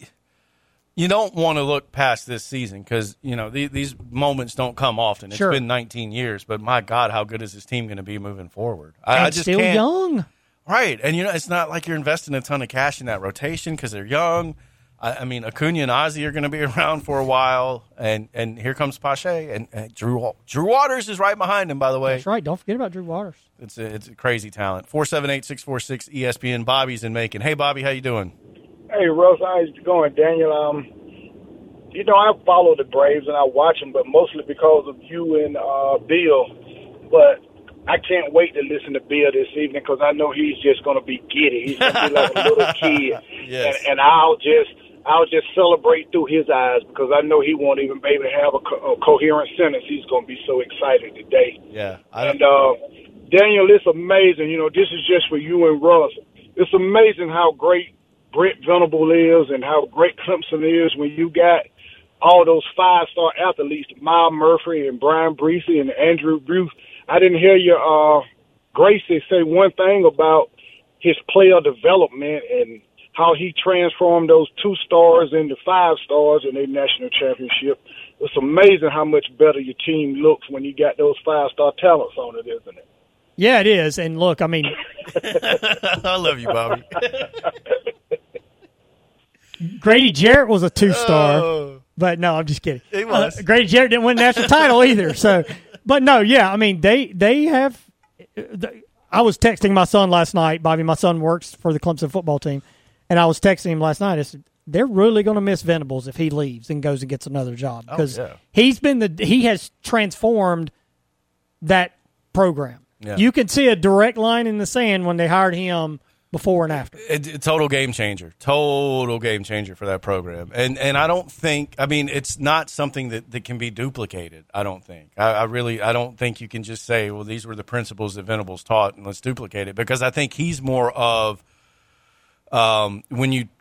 you don't want to look past this season because, you know, these moments don't come often. It's been 19 years, but my God, how good is this team going to be moving forward? I just still can't. Young. Right. And, you know, it's not like you're investing a ton of cash in that rotation because they're young. I mean, Acuna and Ozzie are going to be around for a while, and here comes Pache, and Drew Waters is right behind him, by the way. That's right. Don't forget about Drew Waters. It's a crazy talent. 478-646-ESPN. Bobby's in Macon. Hey, Bobby, how you doing? Hey, Russ, how's it going? Daniel, you know, I follow the Braves and I watch them, but mostly because of you and Bill. But I can't wait to listen to Bill this evening because I know he's just going to be giddy. He's going to be like a little kid. Yes. And I'll just celebrate through his eyes because I know he won't even be able to have a coherent sentence. He's going to be so excited today. Yeah. Daniel, it's amazing. You know, this is just for you and Russ. It's amazing how great Brent Venable is and how great Clemson is when you got all those five-star athletes, Miles Murphy and Brian Breesy and Andrew Ruth. I didn't hear your Gracie say one thing about his player development and how he transformed those 2 stars into 5 stars in their national championship. It's amazing how much better your team looks when you got those 5-star talents on it, isn't it? Yeah, it is. And look, I mean, I love you, Bobby. Grady Jarrett was a 2-star, but no, I'm just kidding. He was. Grady Jarrett didn't win the national title either. So, but no, yeah, I mean, they have. I was texting my son last night. Bobby, my son works for the Clemson football team, and I was texting him last night. I said, they're really going to miss Venables if he leaves and goes and gets another job because he has transformed that program. Yeah. You can see a direct line in the sand when they hired him before and after. Total game changer for that program. And I don't think, it's not something that can be duplicated. I don't think. I don't think you can just say, well, these were the principles that Venables taught and let's duplicate it, because I think he's more of when you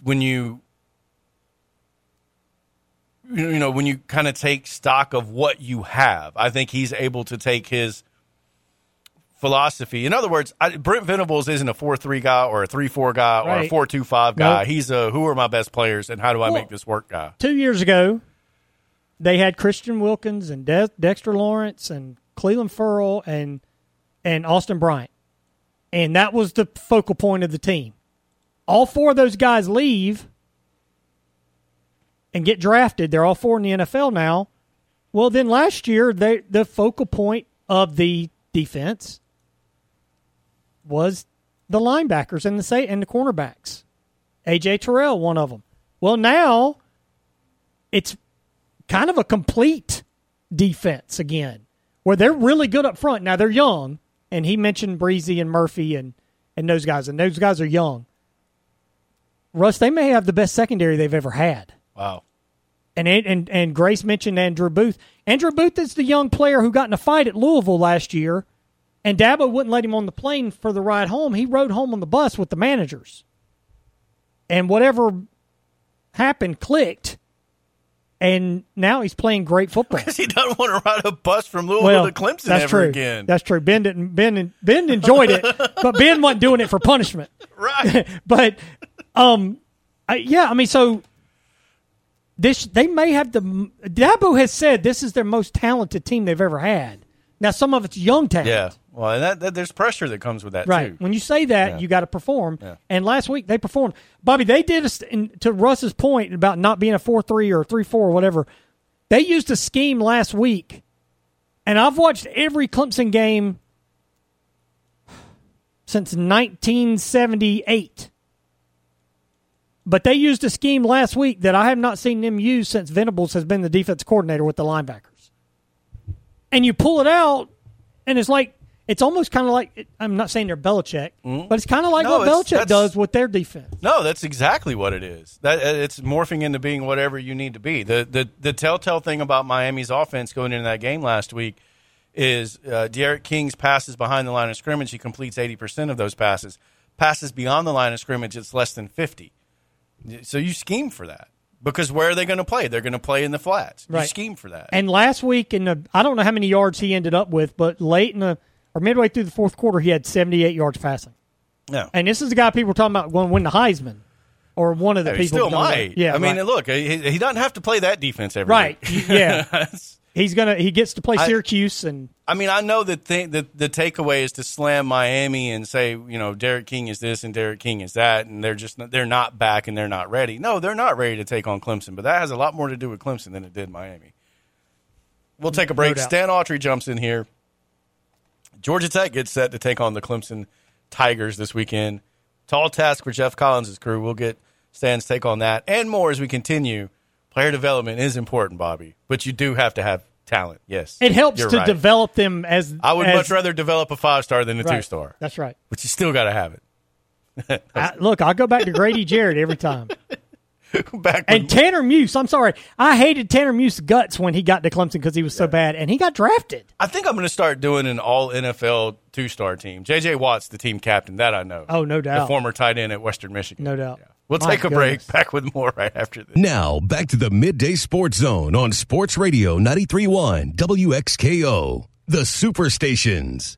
kind of take stock of what you have, I think he's able to take his philosophy. In other words, Brent Venables isn't a 4-3 guy or a 3-4 guy or a 4-2-5 guy. Nope. He's a who are my best players and how do I make this work guy. 2 years ago, they had Christian Wilkins and Dexter Lawrence and Cleveland Ferrell and Austin Bryant. And that was the focal point of the team. All 4 of those guys leave and get drafted. They're all 4 in the NFL now. Well, then last year, the focal point of the defense was the linebackers and the cornerbacks. A.J. Terrell, one of them. Well, now it's kind of a complete defense again, where they're really good up front. Now, they're young, and he mentioned Breezy and Murphy and those guys are young. Russ, they may have the best secondary they've ever had. Wow. And Grace mentioned Andrew Booth. Andrew Booth is the young player who got in a fight at Louisville last year, and Dabo wouldn't let him on the plane for the ride home. He rode home on the bus with the managers. And whatever happened clicked, and now he's playing great football. Because he doesn't want to ride a bus from Louisville to Clemson ever again. That's true. Ben enjoyed it, but Ben wasn't doing it for punishment. Right. But, so they may have Dabo has said this is their most talented team they've ever had. Now, some of it's young talent. Yeah. Well, and that there's pressure that comes with that, right. too. When you say that, you got to perform. Yeah. And last week, they performed. Bobby, they did, to Russ's point about not being a 4-3 or a 3-4 or whatever, they used a scheme last week. And I've watched every Clemson game since 1978. But they used a scheme last week that I have not seen them use since Venables has been the defense coordinator with the linebackers. And you pull it out, and it's almost kind of like, I'm not saying they're Belichick, but it's kind of like what Belichick does with their defense. No, that's exactly what it is. It's morphing into being whatever you need to be. The telltale thing about Miami's offense going into that game last week is D'Eriq King's passes behind the line of scrimmage. He completes 80% of those passes. Passes beyond the line of scrimmage, it's less than 50. So you scheme for that. Because where are they going to play? They're going to play in the flats. You scheme for that. And last week, I don't know how many yards he ended up with, but midway through the fourth quarter, he had 78 yards passing. Yeah. And this is the guy people were talking about going to win the Heisman, or one of the people. He still might. Yeah. Look, he doesn't have to play that defense every week. Right. Yeah. He gets to play Syracuse, and I know that the takeaway is to slam Miami and say, D'Eriq King is this and D'Eriq King is that, and they're not back and they're not ready. No, they're not ready to take on Clemson, but that has a lot more to do with Clemson than it did Miami. We'll take a break. No Stan Autry jumps in here. Georgia Tech gets set to take on the Clemson Tigers this weekend. Tall task for Jeff Collins' crew. We'll get Stan's take on that and more as we continue. Player development is important, Bobby, but you do have to have talent. Yes, it helps to develop them as. I would much rather develop a 5-star than a 2-star. That's right. But you still got to have it. I'll go back to Grady Jarrett every time. And Tanner Muse, I'm sorry. I hated Tanner Muse's guts when he got to Clemson because he was so bad, and he got drafted. I think I'm going to start doing an all-NFL 2-star team. J.J. Watt's the team captain. That I know. Oh, no doubt. The former tight end at Western Michigan. No doubt. Yeah. We'll take a break. Back with more right after this. Now, back to the Midday Sports Zone on Sports Radio 93.1 WXKO. The Superstations.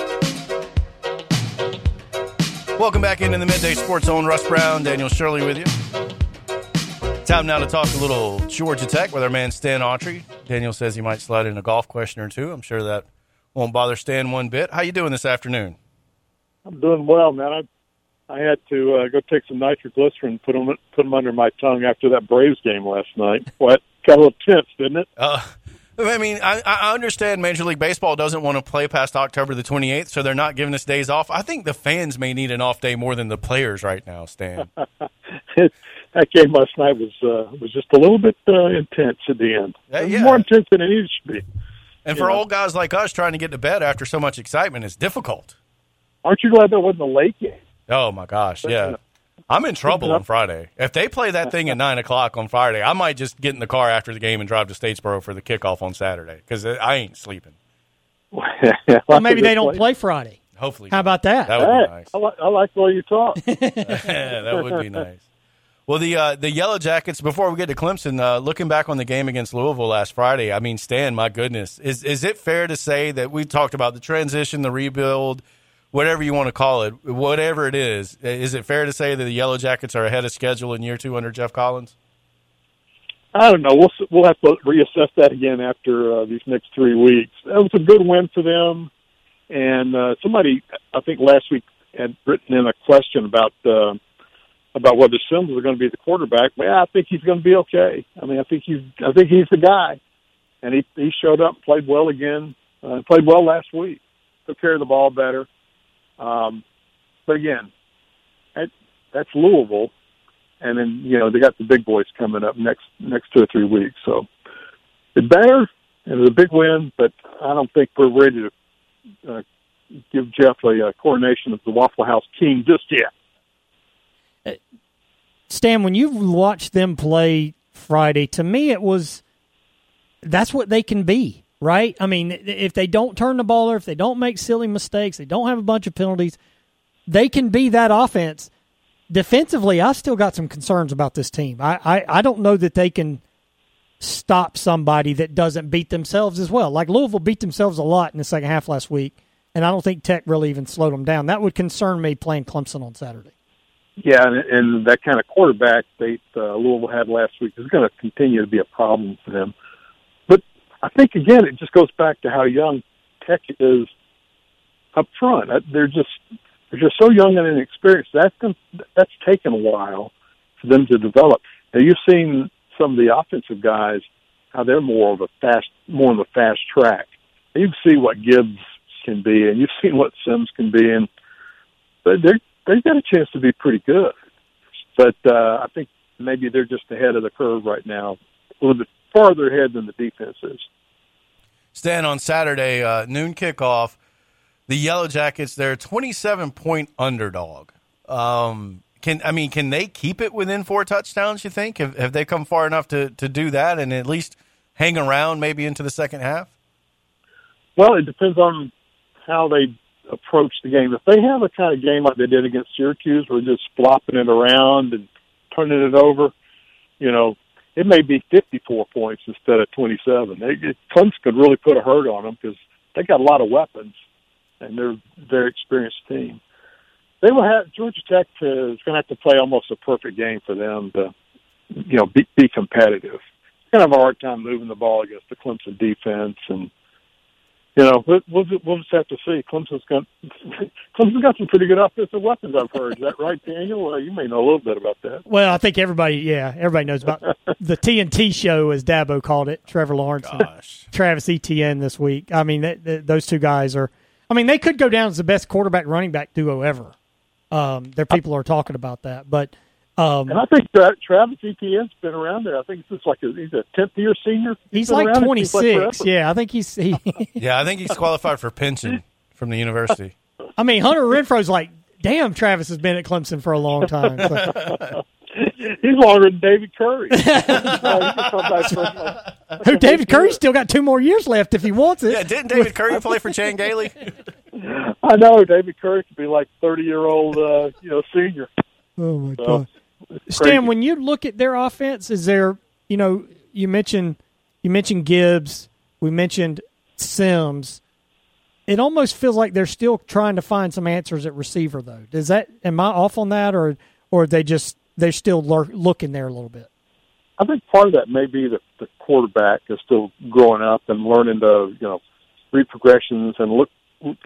Welcome back into the Midday Sports Zone. Russ Brown, Daniel Shirley with you. Time now to talk a little Georgia Tech with our man Stan Autry. Daniel says he might slide in a golf question or two. I'm sure that won't bother Stan one bit. How you doing this afternoon? I'm doing well, man. I had to go take some nitroglycerin and put them under my tongue after that Braves game last night. What? Got a little tense, didn't it? I understand Major League Baseball doesn't want to play past October the 28th, so they're not giving us days off. I think the fans may need an off day more than the players right now, Stan. That game last night was just a little bit intense at the end. Yeah. More intense than it needed to be. And for old guys like us trying to get to bed after so much excitement is difficult. Aren't you glad that wasn't a late game? Oh, my gosh, yeah. I'm in trouble on Friday. If they play that thing at 9 o'clock on Friday, I might just get in the car after the game and drive to Statesboro for the kickoff on Saturday because I ain't sleeping. Well, maybe they don't play Friday. Hopefully. How about that? That would be nice. I like the way you talk. Yeah, that would be nice. Well, the Yellow Jackets, before we get to Clemson, looking back on the game against Louisville last Friday, I mean, Stan, my goodness, is it fair to say that we talked about the transition, the rebuild, whatever you want to call it, whatever it is it fair to say that the Yellow Jackets are ahead of schedule in year 2 under Jeff Collins? I don't know. We'll have to reassess that again after these next 3 weeks. That was a good win for them. And somebody, I think last week, had written in a question about whether Sims was going to be the quarterback. Well, I think he's going to be okay. I mean, I think he's the guy. And he showed up, played well again, played well last week, took care of the ball better. But again, that's Louisville. And then, they got the big boys coming up next 2 or 3 weeks. So it's better, and it's a big win, but I don't think we're ready to give Jeff a coronation of the Waffle House King just yet. Stan, when you watched them play Friday, to me that's what they can be, right? I mean, if they don't turn the ball over, if they don't make silly mistakes, they don't have a bunch of penalties, they can be that offense. Defensively, I've still got some concerns about this team. I don't know that they can stop somebody that doesn't beat themselves as well. Like Louisville beat themselves a lot in the second half last week, and I don't think Tech really even slowed them down. That would concern me playing Clemson on Saturday. Yeah, and that kind of quarterback that Louisville had last week is going to continue to be a problem for them. But I think, again, it just goes back to how young Tech is up front. They're just so young and inexperienced. That's taken a while for them to develop. Now, you've seen some of the offensive guys, how they're more on the fast track. And you see what Gibbs can be, and you've seen what Sims can be, and they've got a chance to be pretty good. But I think maybe they're just ahead of the curve right now, a little bit farther ahead than the defense is. Stan, on Saturday, noon kickoff, the Yellow Jackets, they're a 27-point underdog. Can they keep it within 4 touchdowns, you think? Have they come far enough to do that and at least hang around maybe into the second half? Well, it depends on how they approach the game. If they have a kind of game like they did against Syracuse, where they're just flopping it around and turning it over, it may be 54 points instead of 27. Clemson could really put a hurt on them because they got a lot of weapons, and they're a very experienced team. They will have Georgia Tech is going to have to play almost a perfect game for them to, be competitive. Kind of a hard time moving the ball against the Clemson defense, and we'll just have to see. Clemson's got some pretty good offensive weapons, I've heard. Is that right, Daniel? You may know a little bit about that. Well, I think everybody knows about the TNT show, as Dabo called it. Trevor Lawrence, and Travis Etienne this week. I mean, those two guys are. I mean, they could go down as the best quarterback running back duo ever. People are talking about that, but. And I think that Travis Etienne's been around there. I think it's just he's a 10th-year senior. He's like 26. Yeah, I think he's. Yeah, I think he's qualified for pension from the university. I mean, Hunter Renfro's like, damn, Travis has been at Clemson for a long time. So. He's longer than David Curry. Who David Curry's still got 2 more years left if he wants it. Yeah, didn't David Curry play for Chan Gailey? I know David Curry could be like 30-year-old, senior. Oh my God. Stan, when you look at their offense, is there, you mentioned Gibbs, we mentioned Sims. It almost feels like they're still trying to find some answers at receiver, though. Am I off on that, or they're still looking there a little bit? I think part of that may be the quarterback is still growing up and learning to, read progressions and look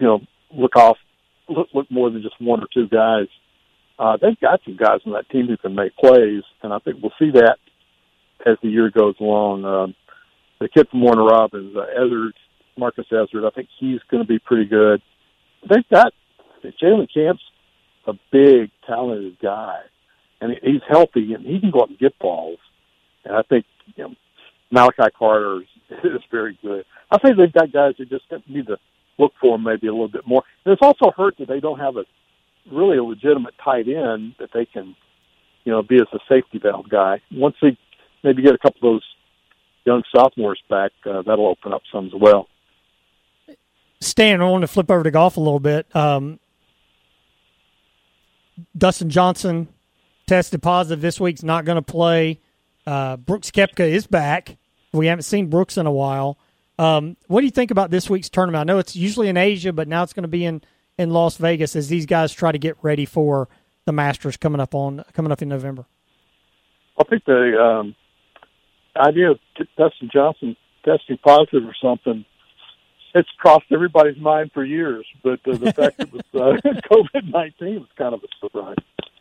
more than just 1 or 2 guys. They've got some guys on that team who can make plays, and I think we'll see that as the year goes along. The kid from Warner Robins, Marcus Ezard, I think he's going to be pretty good. They've got Jalen Camp's a big, talented guy, and he's healthy, and he can go up and get balls. And I think Malachi Carter is very good. I think they've got guys who just need to look for them maybe a little bit more. And it's also hurt that they don't have a legitimate tight end that they can, be as a safety valve guy. Once they maybe get a couple of those young sophomores back, that'll open up some as well. Stan, I want to flip over to golf a little bit. Dustin Johnson tested positive this week's not going to play. Brooks Koepka is back. We haven't seen Brooks in a while. What do you think about this week's tournament? I know it's usually in Asia, but now it's going to be in Las Vegas as these guys try to get ready for the Masters coming up in November. I think the idea of Dustin Johnson testing positive or something, it's crossed everybody's mind for years. But the fact it was COVID-19 was kind of a surprise.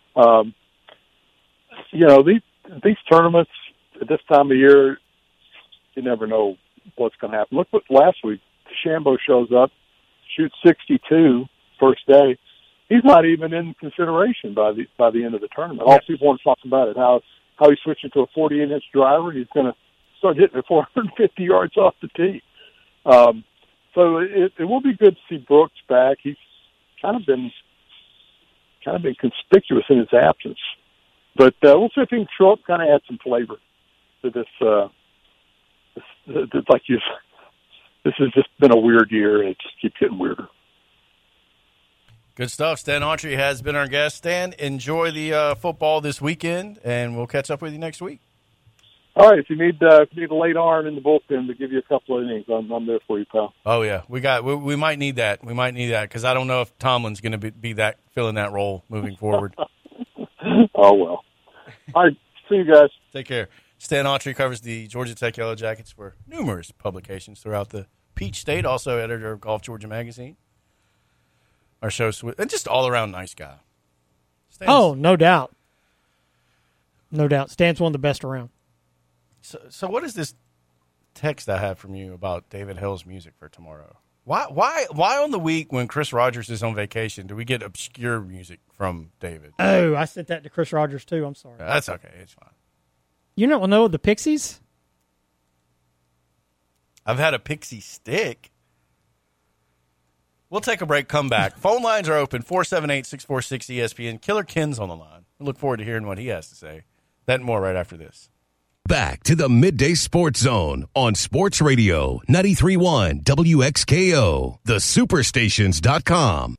These tournaments at this time of year, you never know what's going to happen. Look what last week, DeChambeau shows up, shoots 62 first day. He's not even in consideration by the end of the tournament. All people want to talk about it, how he's switching to a 48-inch driver. He's going to start hitting it 450 yards off the tee. So it will be good to see Brooks back. He's kind of been conspicuous in his absence. But we'll see if he can show up, kind of add some flavor to this. This has just been a weird year, and it just keeps getting weirder. Good stuff. Stan Autry has been our guest. Stan, enjoy the football this weekend, and we'll catch up with you next week. All right. If you need a late arm in the bullpen to give you a couple of innings, I'm there for you, pal. Oh yeah, we might need that. We might need that because I don't know if Tomlin's going to be that filling that role moving forward. Oh well. All right. See you guys. Take care. Stan Autry covers the Georgia Tech Yellow Jackets for numerous publications throughout the Peach State. Also editor of Golf Georgia magazine. Our show's and just all around nice guy. Stan's, no doubt. No doubt. Stan's one of the best around. So what is this text I have from you about David Hill's music for tomorrow? Why on the week when Chris Rogers is on vacation do we get obscure music from David? Oh, I sent that to Chris Rogers too. I'm sorry. That's okay. It's fine. You don't know the Pixies? I've had a Pixie stick. We'll take a break, come back. Phone lines are open, 478-646-ESPN. Killer Ken's on the line. We look forward to hearing what he has to say. That and more right after this. Back to the Midday Sports Zone on Sports Radio 93.1 WXKO, the Superstations.com.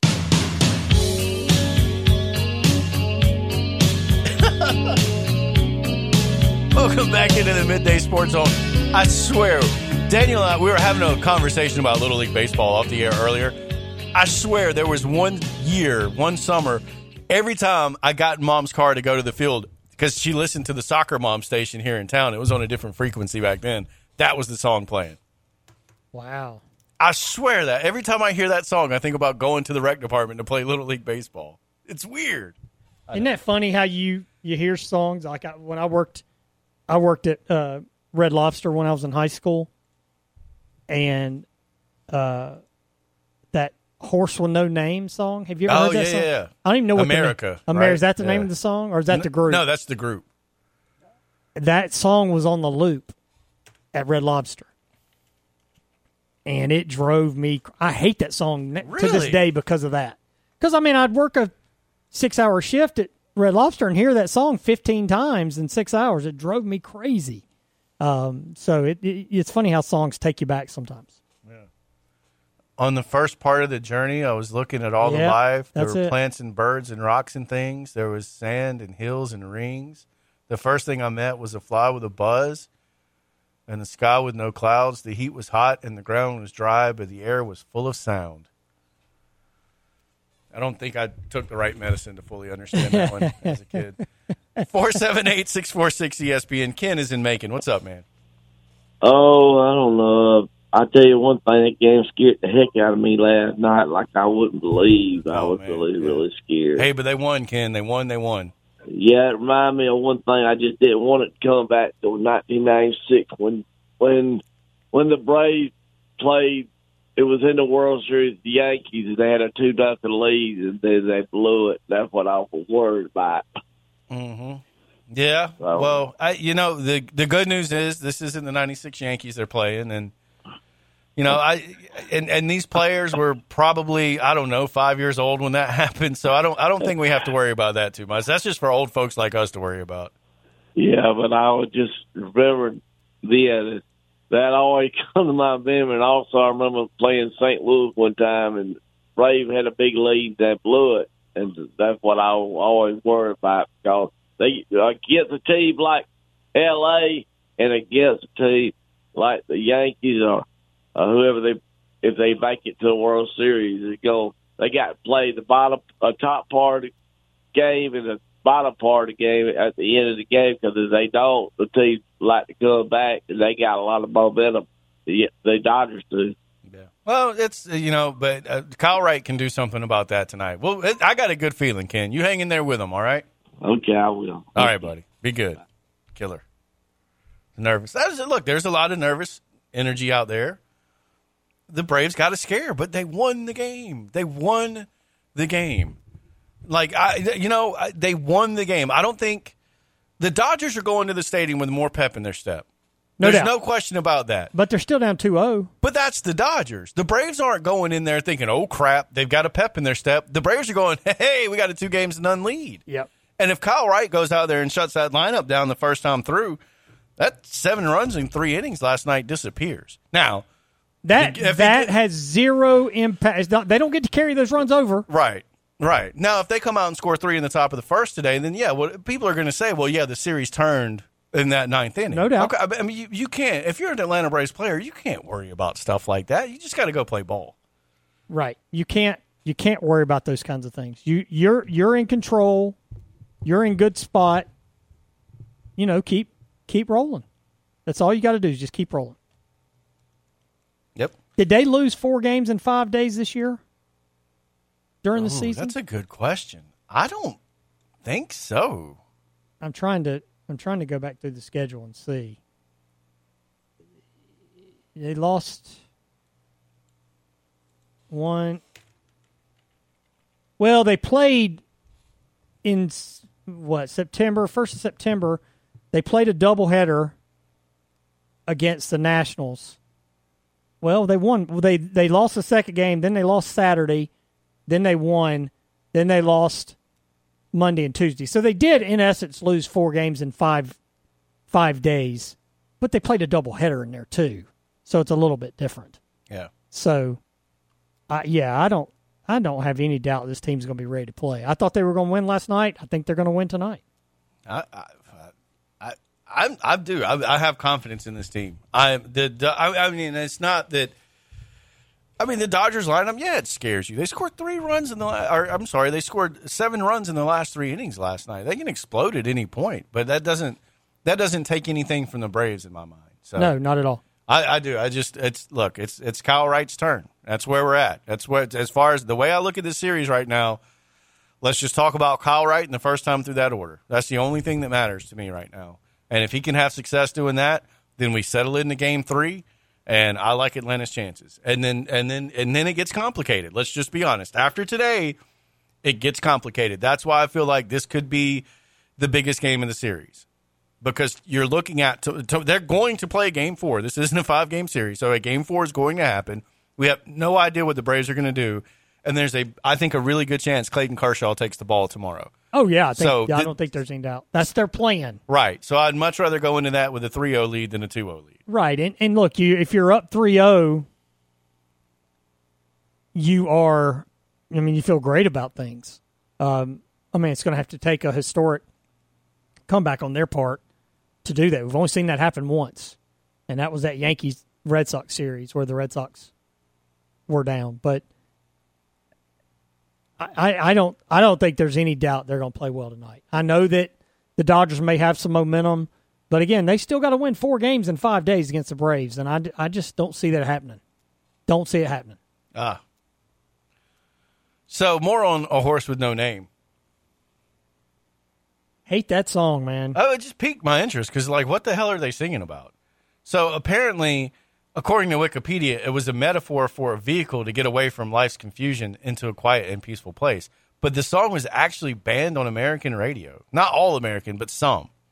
Welcome back into the Midday Sports Zone. I swear, Daniel and I, we were having a conversation about Little League Baseball off the air earlier. I swear there was one summer, every time I got in Mom's car to go to the field, because she listened to the Soccer Mom station here in town. It was on a different frequency back then. That was the song playing. Wow. I swear that. Every time I hear that song, I think about going to the rec department to play Little League Baseball. It's weird. Isn't that funny how you hear songs? Like when I worked at Red Lobster when I was in high school, and that Horse with No Name song. Have you ever heard that song? Yeah. I don't even know what America. America. Is that the name of the song, or is that the group? No, that's the group. That song was on the loop at Red Lobster, and it drove me. I hate that song to this day because of that. Because I'd work a 6-hour shift at Red Lobster and hear that song 15 times in 6 hours. It drove me crazy. So it's funny how songs take you back sometimes. On the first part of the journey, I was looking at all the life. There were plants and birds and rocks and things. There was sand and hills and rings. The first thing I met was a fly with a buzz and the sky with no clouds. The heat was hot and the ground was dry, but the air was full of sound. I don't think I took the right medicine to fully understand that one as a kid. 478-646-ESPN. Ken is in Macon. What's up, man? Oh, I don't know. I'll tell you one thing, that game scared the heck out of me last night like I wouldn't believe. I was really scared. Hey, but they won, Ken. They won. Yeah, it reminded me of one thing. I just didn't want it to come back to 1996 when the Braves played. It was in the World Series, the Yankees, and they had a 2-0 lead, and then they blew it. That's what I was worried about. Mm-hmm. Yeah. So, Well, the good news is this isn't the '96 Yankees they're playing, and and these players were probably 5 years old when that happened, so I don't think we have to worry about that too much. That's just for old folks like us to worry about. Yeah, but I would just remember that always come to my memory. And also, I remember playing St. Louis one time, and Brave had a big lead that blew it, and that's what I always worry about because they against a team like L.A. and against a team like the Yankees or whoever if they make it to the World Series, they got to play the top part of the game and the bottom part of the game at the end of the game because if they don't, the team like to come back and they got a lot of momentum. The Dodgers do. Yeah. Well, it's but Kyle Wright can do something about that tonight. Well, I got a good feeling, Ken. You hang in there with him, all right? Okay, I will. All right, buddy. Be good. Killer. Nervous. Look, there's a lot of nervous energy out there. The Braves got a scare, but they won the game. They won the game. They won the game. I don't think the Dodgers are going to the stadium with more pep in their step. There's no question about that. But they're still down 2-0. But that's the Dodgers. The Braves aren't going in there thinking, oh, crap, they've got a pep in their step. The Braves are going, hey, we got a 2-0 lead. Yep. And if Kyle Wright goes out there and shuts that lineup down the first time through, that 7 runs in 3 innings last night disappears. Now, that has zero impact. They don't get to carry those runs over. Right. Now, if they come out and score 3 in the top of the first today, then, people are going to say, the series turned in that 9th inning. No doubt. Okay, I mean, you can't. If you're an Atlanta Braves player, you can't worry about stuff like that. You just got to go play ball. Right. You can't worry about those kinds of things. You're in control. You're in good spot. Keep rolling. That's all you got to do is just keep rolling. Yep. Did they lose 4 games in 5 days this year during the season? That's a good question. I don't think so. I'm trying to go back through the schedule and see. They lost one. Well, they played in September, 1st of September. They played a doubleheader against the Nationals. Well, they won. They lost the second game, then they lost Saturday, then they won, then they lost Monday and Tuesday. So they did, in essence, lose 4 games in 5 days, but they played a doubleheader in there too. So it's a little bit different. Yeah. So, I don't have any doubt this team's going to be ready to play. I thought they were going to win last night. I think they're going to win tonight. I do. I have confidence in this team. I mean, it's not that. I mean, the Dodgers lineup, it scares you. They scored 3 runs they scored 7 runs in the last 3 innings last night. They can explode at any point, but that doesn't take anything from the Braves in my mind. So no, not at all. I do. It's Kyle Wright's turn. That's where we're at. That's what, as far as the way I look at this series right now, let's just talk about Kyle Wright in the first time through that order. That's the only thing that matters to me right now. And if he can have success doing that, then we settle into Game 3, and I like Atlanta's chances. And then it gets complicated. Let's just be honest. After today, it gets complicated. That's why I feel like this could be the biggest game of the series, because you're looking at they're going to play Game 4. This isn't a 5-game series, so a Game 4 is going to happen. We have no idea what the Braves are going to do, and there's I think a really good chance Clayton Kershaw takes the ball tomorrow. Oh, yeah. I don't think there's any doubt. That's their plan. Right. So I'd much rather go into that with a 3-0 lead than a 2-0 lead. Right. And look, if you're up 3-0, you feel great about things. It's going to have to take a historic comeback on their part to do that. We've only seen that happen once, and that was that Yankees-Red Sox series where the Red Sox were down. But I don't think there's any doubt they're going to play well tonight. I know that the Dodgers may have some momentum, but again, they still got to win 4 games in 5 days against the Braves, and I just don't see that happening. Don't see it happening. So more on A Horse with No Name. Hate that song, man. Oh, it just piqued my interest because, what the hell are they singing about? So apparently, according to Wikipedia, it was a metaphor for a vehicle to get away from life's confusion into a quiet and peaceful place. But the song was actually banned on American radio. Not all American, but some.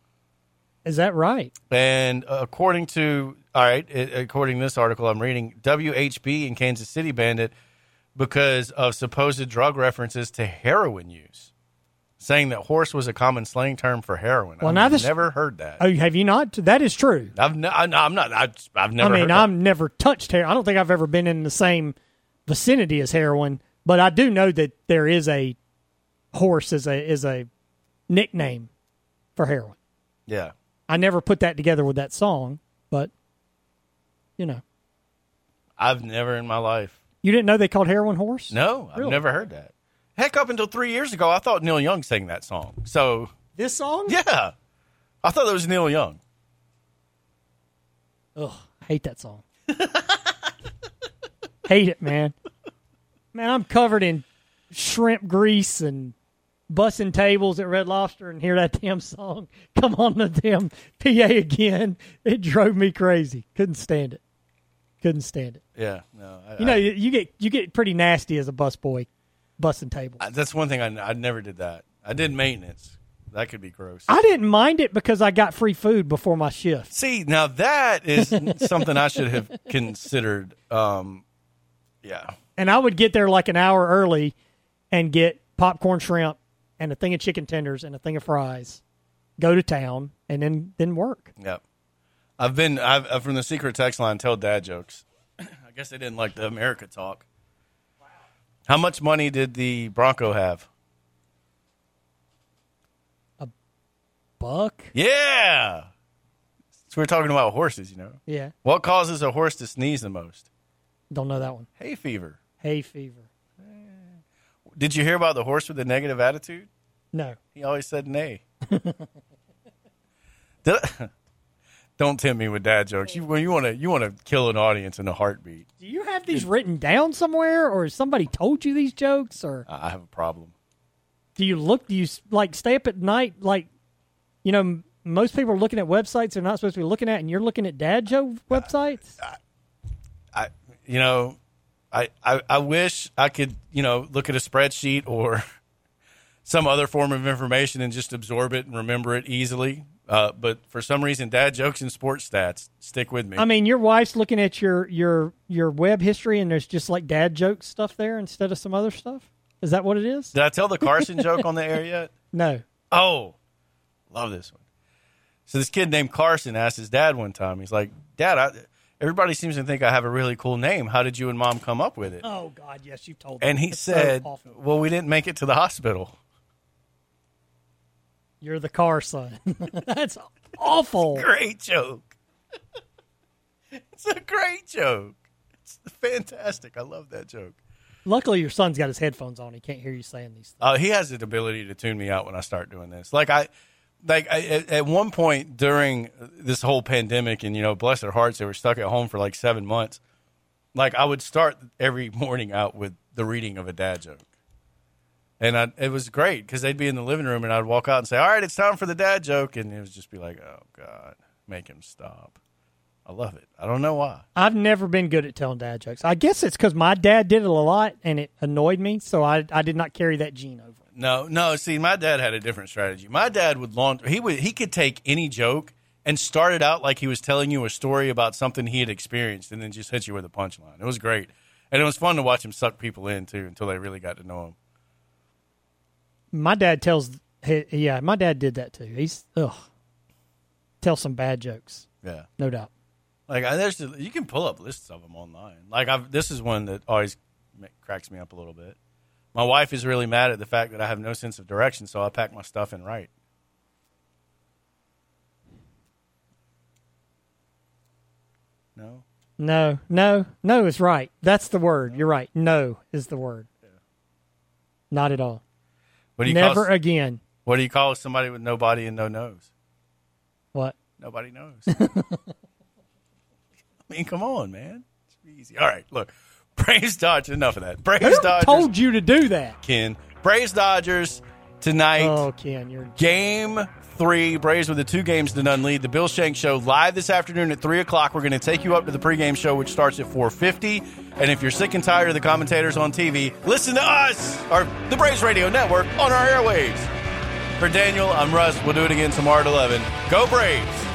Is that right? And according to this article I'm reading, WHB in Kansas City banned it because of supposed drug references to heroin use, saying that horse was a common slang term for heroin. Well, I've never heard that. Oh, have you not? That is true. I've never. I've never touched heroin. I don't think I've ever been in the same vicinity as heroin, but I do know that there is a horse is a nickname for heroin. Yeah. I never put that together with that song, but I've never in my life. You didn't know they called heroin horse? No, Really? I've never heard that. Heck, up until 3 years ago, I thought Neil Young sang that song. So This song? yeah, I thought that was Neil Young. Ugh, I hate that song. Hate it, man. Man, I'm covered in shrimp grease and bussing tables at Red Lobster and hear that damn song come on the damn PA again. It drove me crazy. Couldn't stand it. Yeah, no. You get pretty nasty as a busboy, bussing tables. That's one thing I never did that. I did maintenance. That could be gross. I didn't mind it because I got free food before my shift. See, now that is something I should have considered. Yeah. And I would get there like an hour early and get popcorn shrimp and a thing of chicken tenders and a thing of fries, go to town, and then work. Yep. I've from the secret text line tell dad jokes. I guess they didn't like the America talk. Wow. How much money did the Bronco have? $1. Yeah. So we're talking about horses, Yeah. What causes a horse to sneeze the most? Don't know that one. Hay fever. Hay fever. Did you hear about the horse with the negative attitude? No. He always said nay. Don't tempt me with dad jokes. You want to kill an audience in a heartbeat. Do you have these written down somewhere, or has somebody told you these jokes, or I have a problem. Do you like stay up at night like, most people are looking at websites they're not supposed to be looking at, and you're looking at dad joke websites? I wish I could, look at a spreadsheet or some other form of information and just absorb it and remember it easily. But for some reason, dad jokes and sports stats stick with me. I mean, your wife's looking at your web history, and there's just like dad joke stuff there instead of some other stuff. Is that what it is? Did I tell the Carson joke on the air yet? No. Oh, love this one. So this kid named Carson asked his dad one time. He's like, "Dad, everybody seems to think I have a really cool name. How did you and Mom come up with it?" Oh, God, yes, you've told me. And he said, "Well, we didn't make it to the hospital." You're the Carson. That's awful. Great joke. It's a great joke. It's fantastic. I love that joke. Luckily, your son's got his headphones on. He can't hear you saying these things. He has the ability to tune me out when I start doing this. At one point during this whole pandemic, and bless their hearts, they were stuck at home for like 7 months. I would start every morning out with the reading of a dad joke, and it was great because they'd be in the living room, and I'd walk out and say, "All right, it's time for the dad joke," and it would just be like, "Oh God, make him stop." I love it. I don't know why. I've never been good at telling dad jokes. I guess it's because my dad did it a lot, and it annoyed me, so I did not carry that gene over. No. See, my dad had a different strategy. My dad he could take any joke and start it out like he was telling you a story about something he had experienced, and then just hit you with a punchline. It was great, and it was fun to watch him suck people in too until they really got to know him. My dad my dad did that too. He's tells some bad jokes. Yeah, no doubt. You can pull up lists of them online. This is one that always cracks me up a little bit. My wife is really mad at the fact that I have no sense of direction, so I pack my stuff in right. No is right. That's the word. You're right. No is the word. Yeah. Not at all. Never again. What do you call somebody with no body and no nose? What? Nobody knows. I mean, come on, man. It's easy. All right, look. Braves Dodgers. Enough of that. Braves Dodgers. Told you to do that, Ken. Braves Dodgers tonight. Oh, Ken, you're Game 3. Braves with a 2-0 lead. The Bill Shank Show live this afternoon at 3:00. We're going to take you up to the pregame show, which starts at 4:50. And if you're sick and tired of the commentators on TV, listen to us, or the Braves Radio Network, on our airwaves. For Daniel, I'm Russ. We'll do it again tomorrow at 11. Go Braves!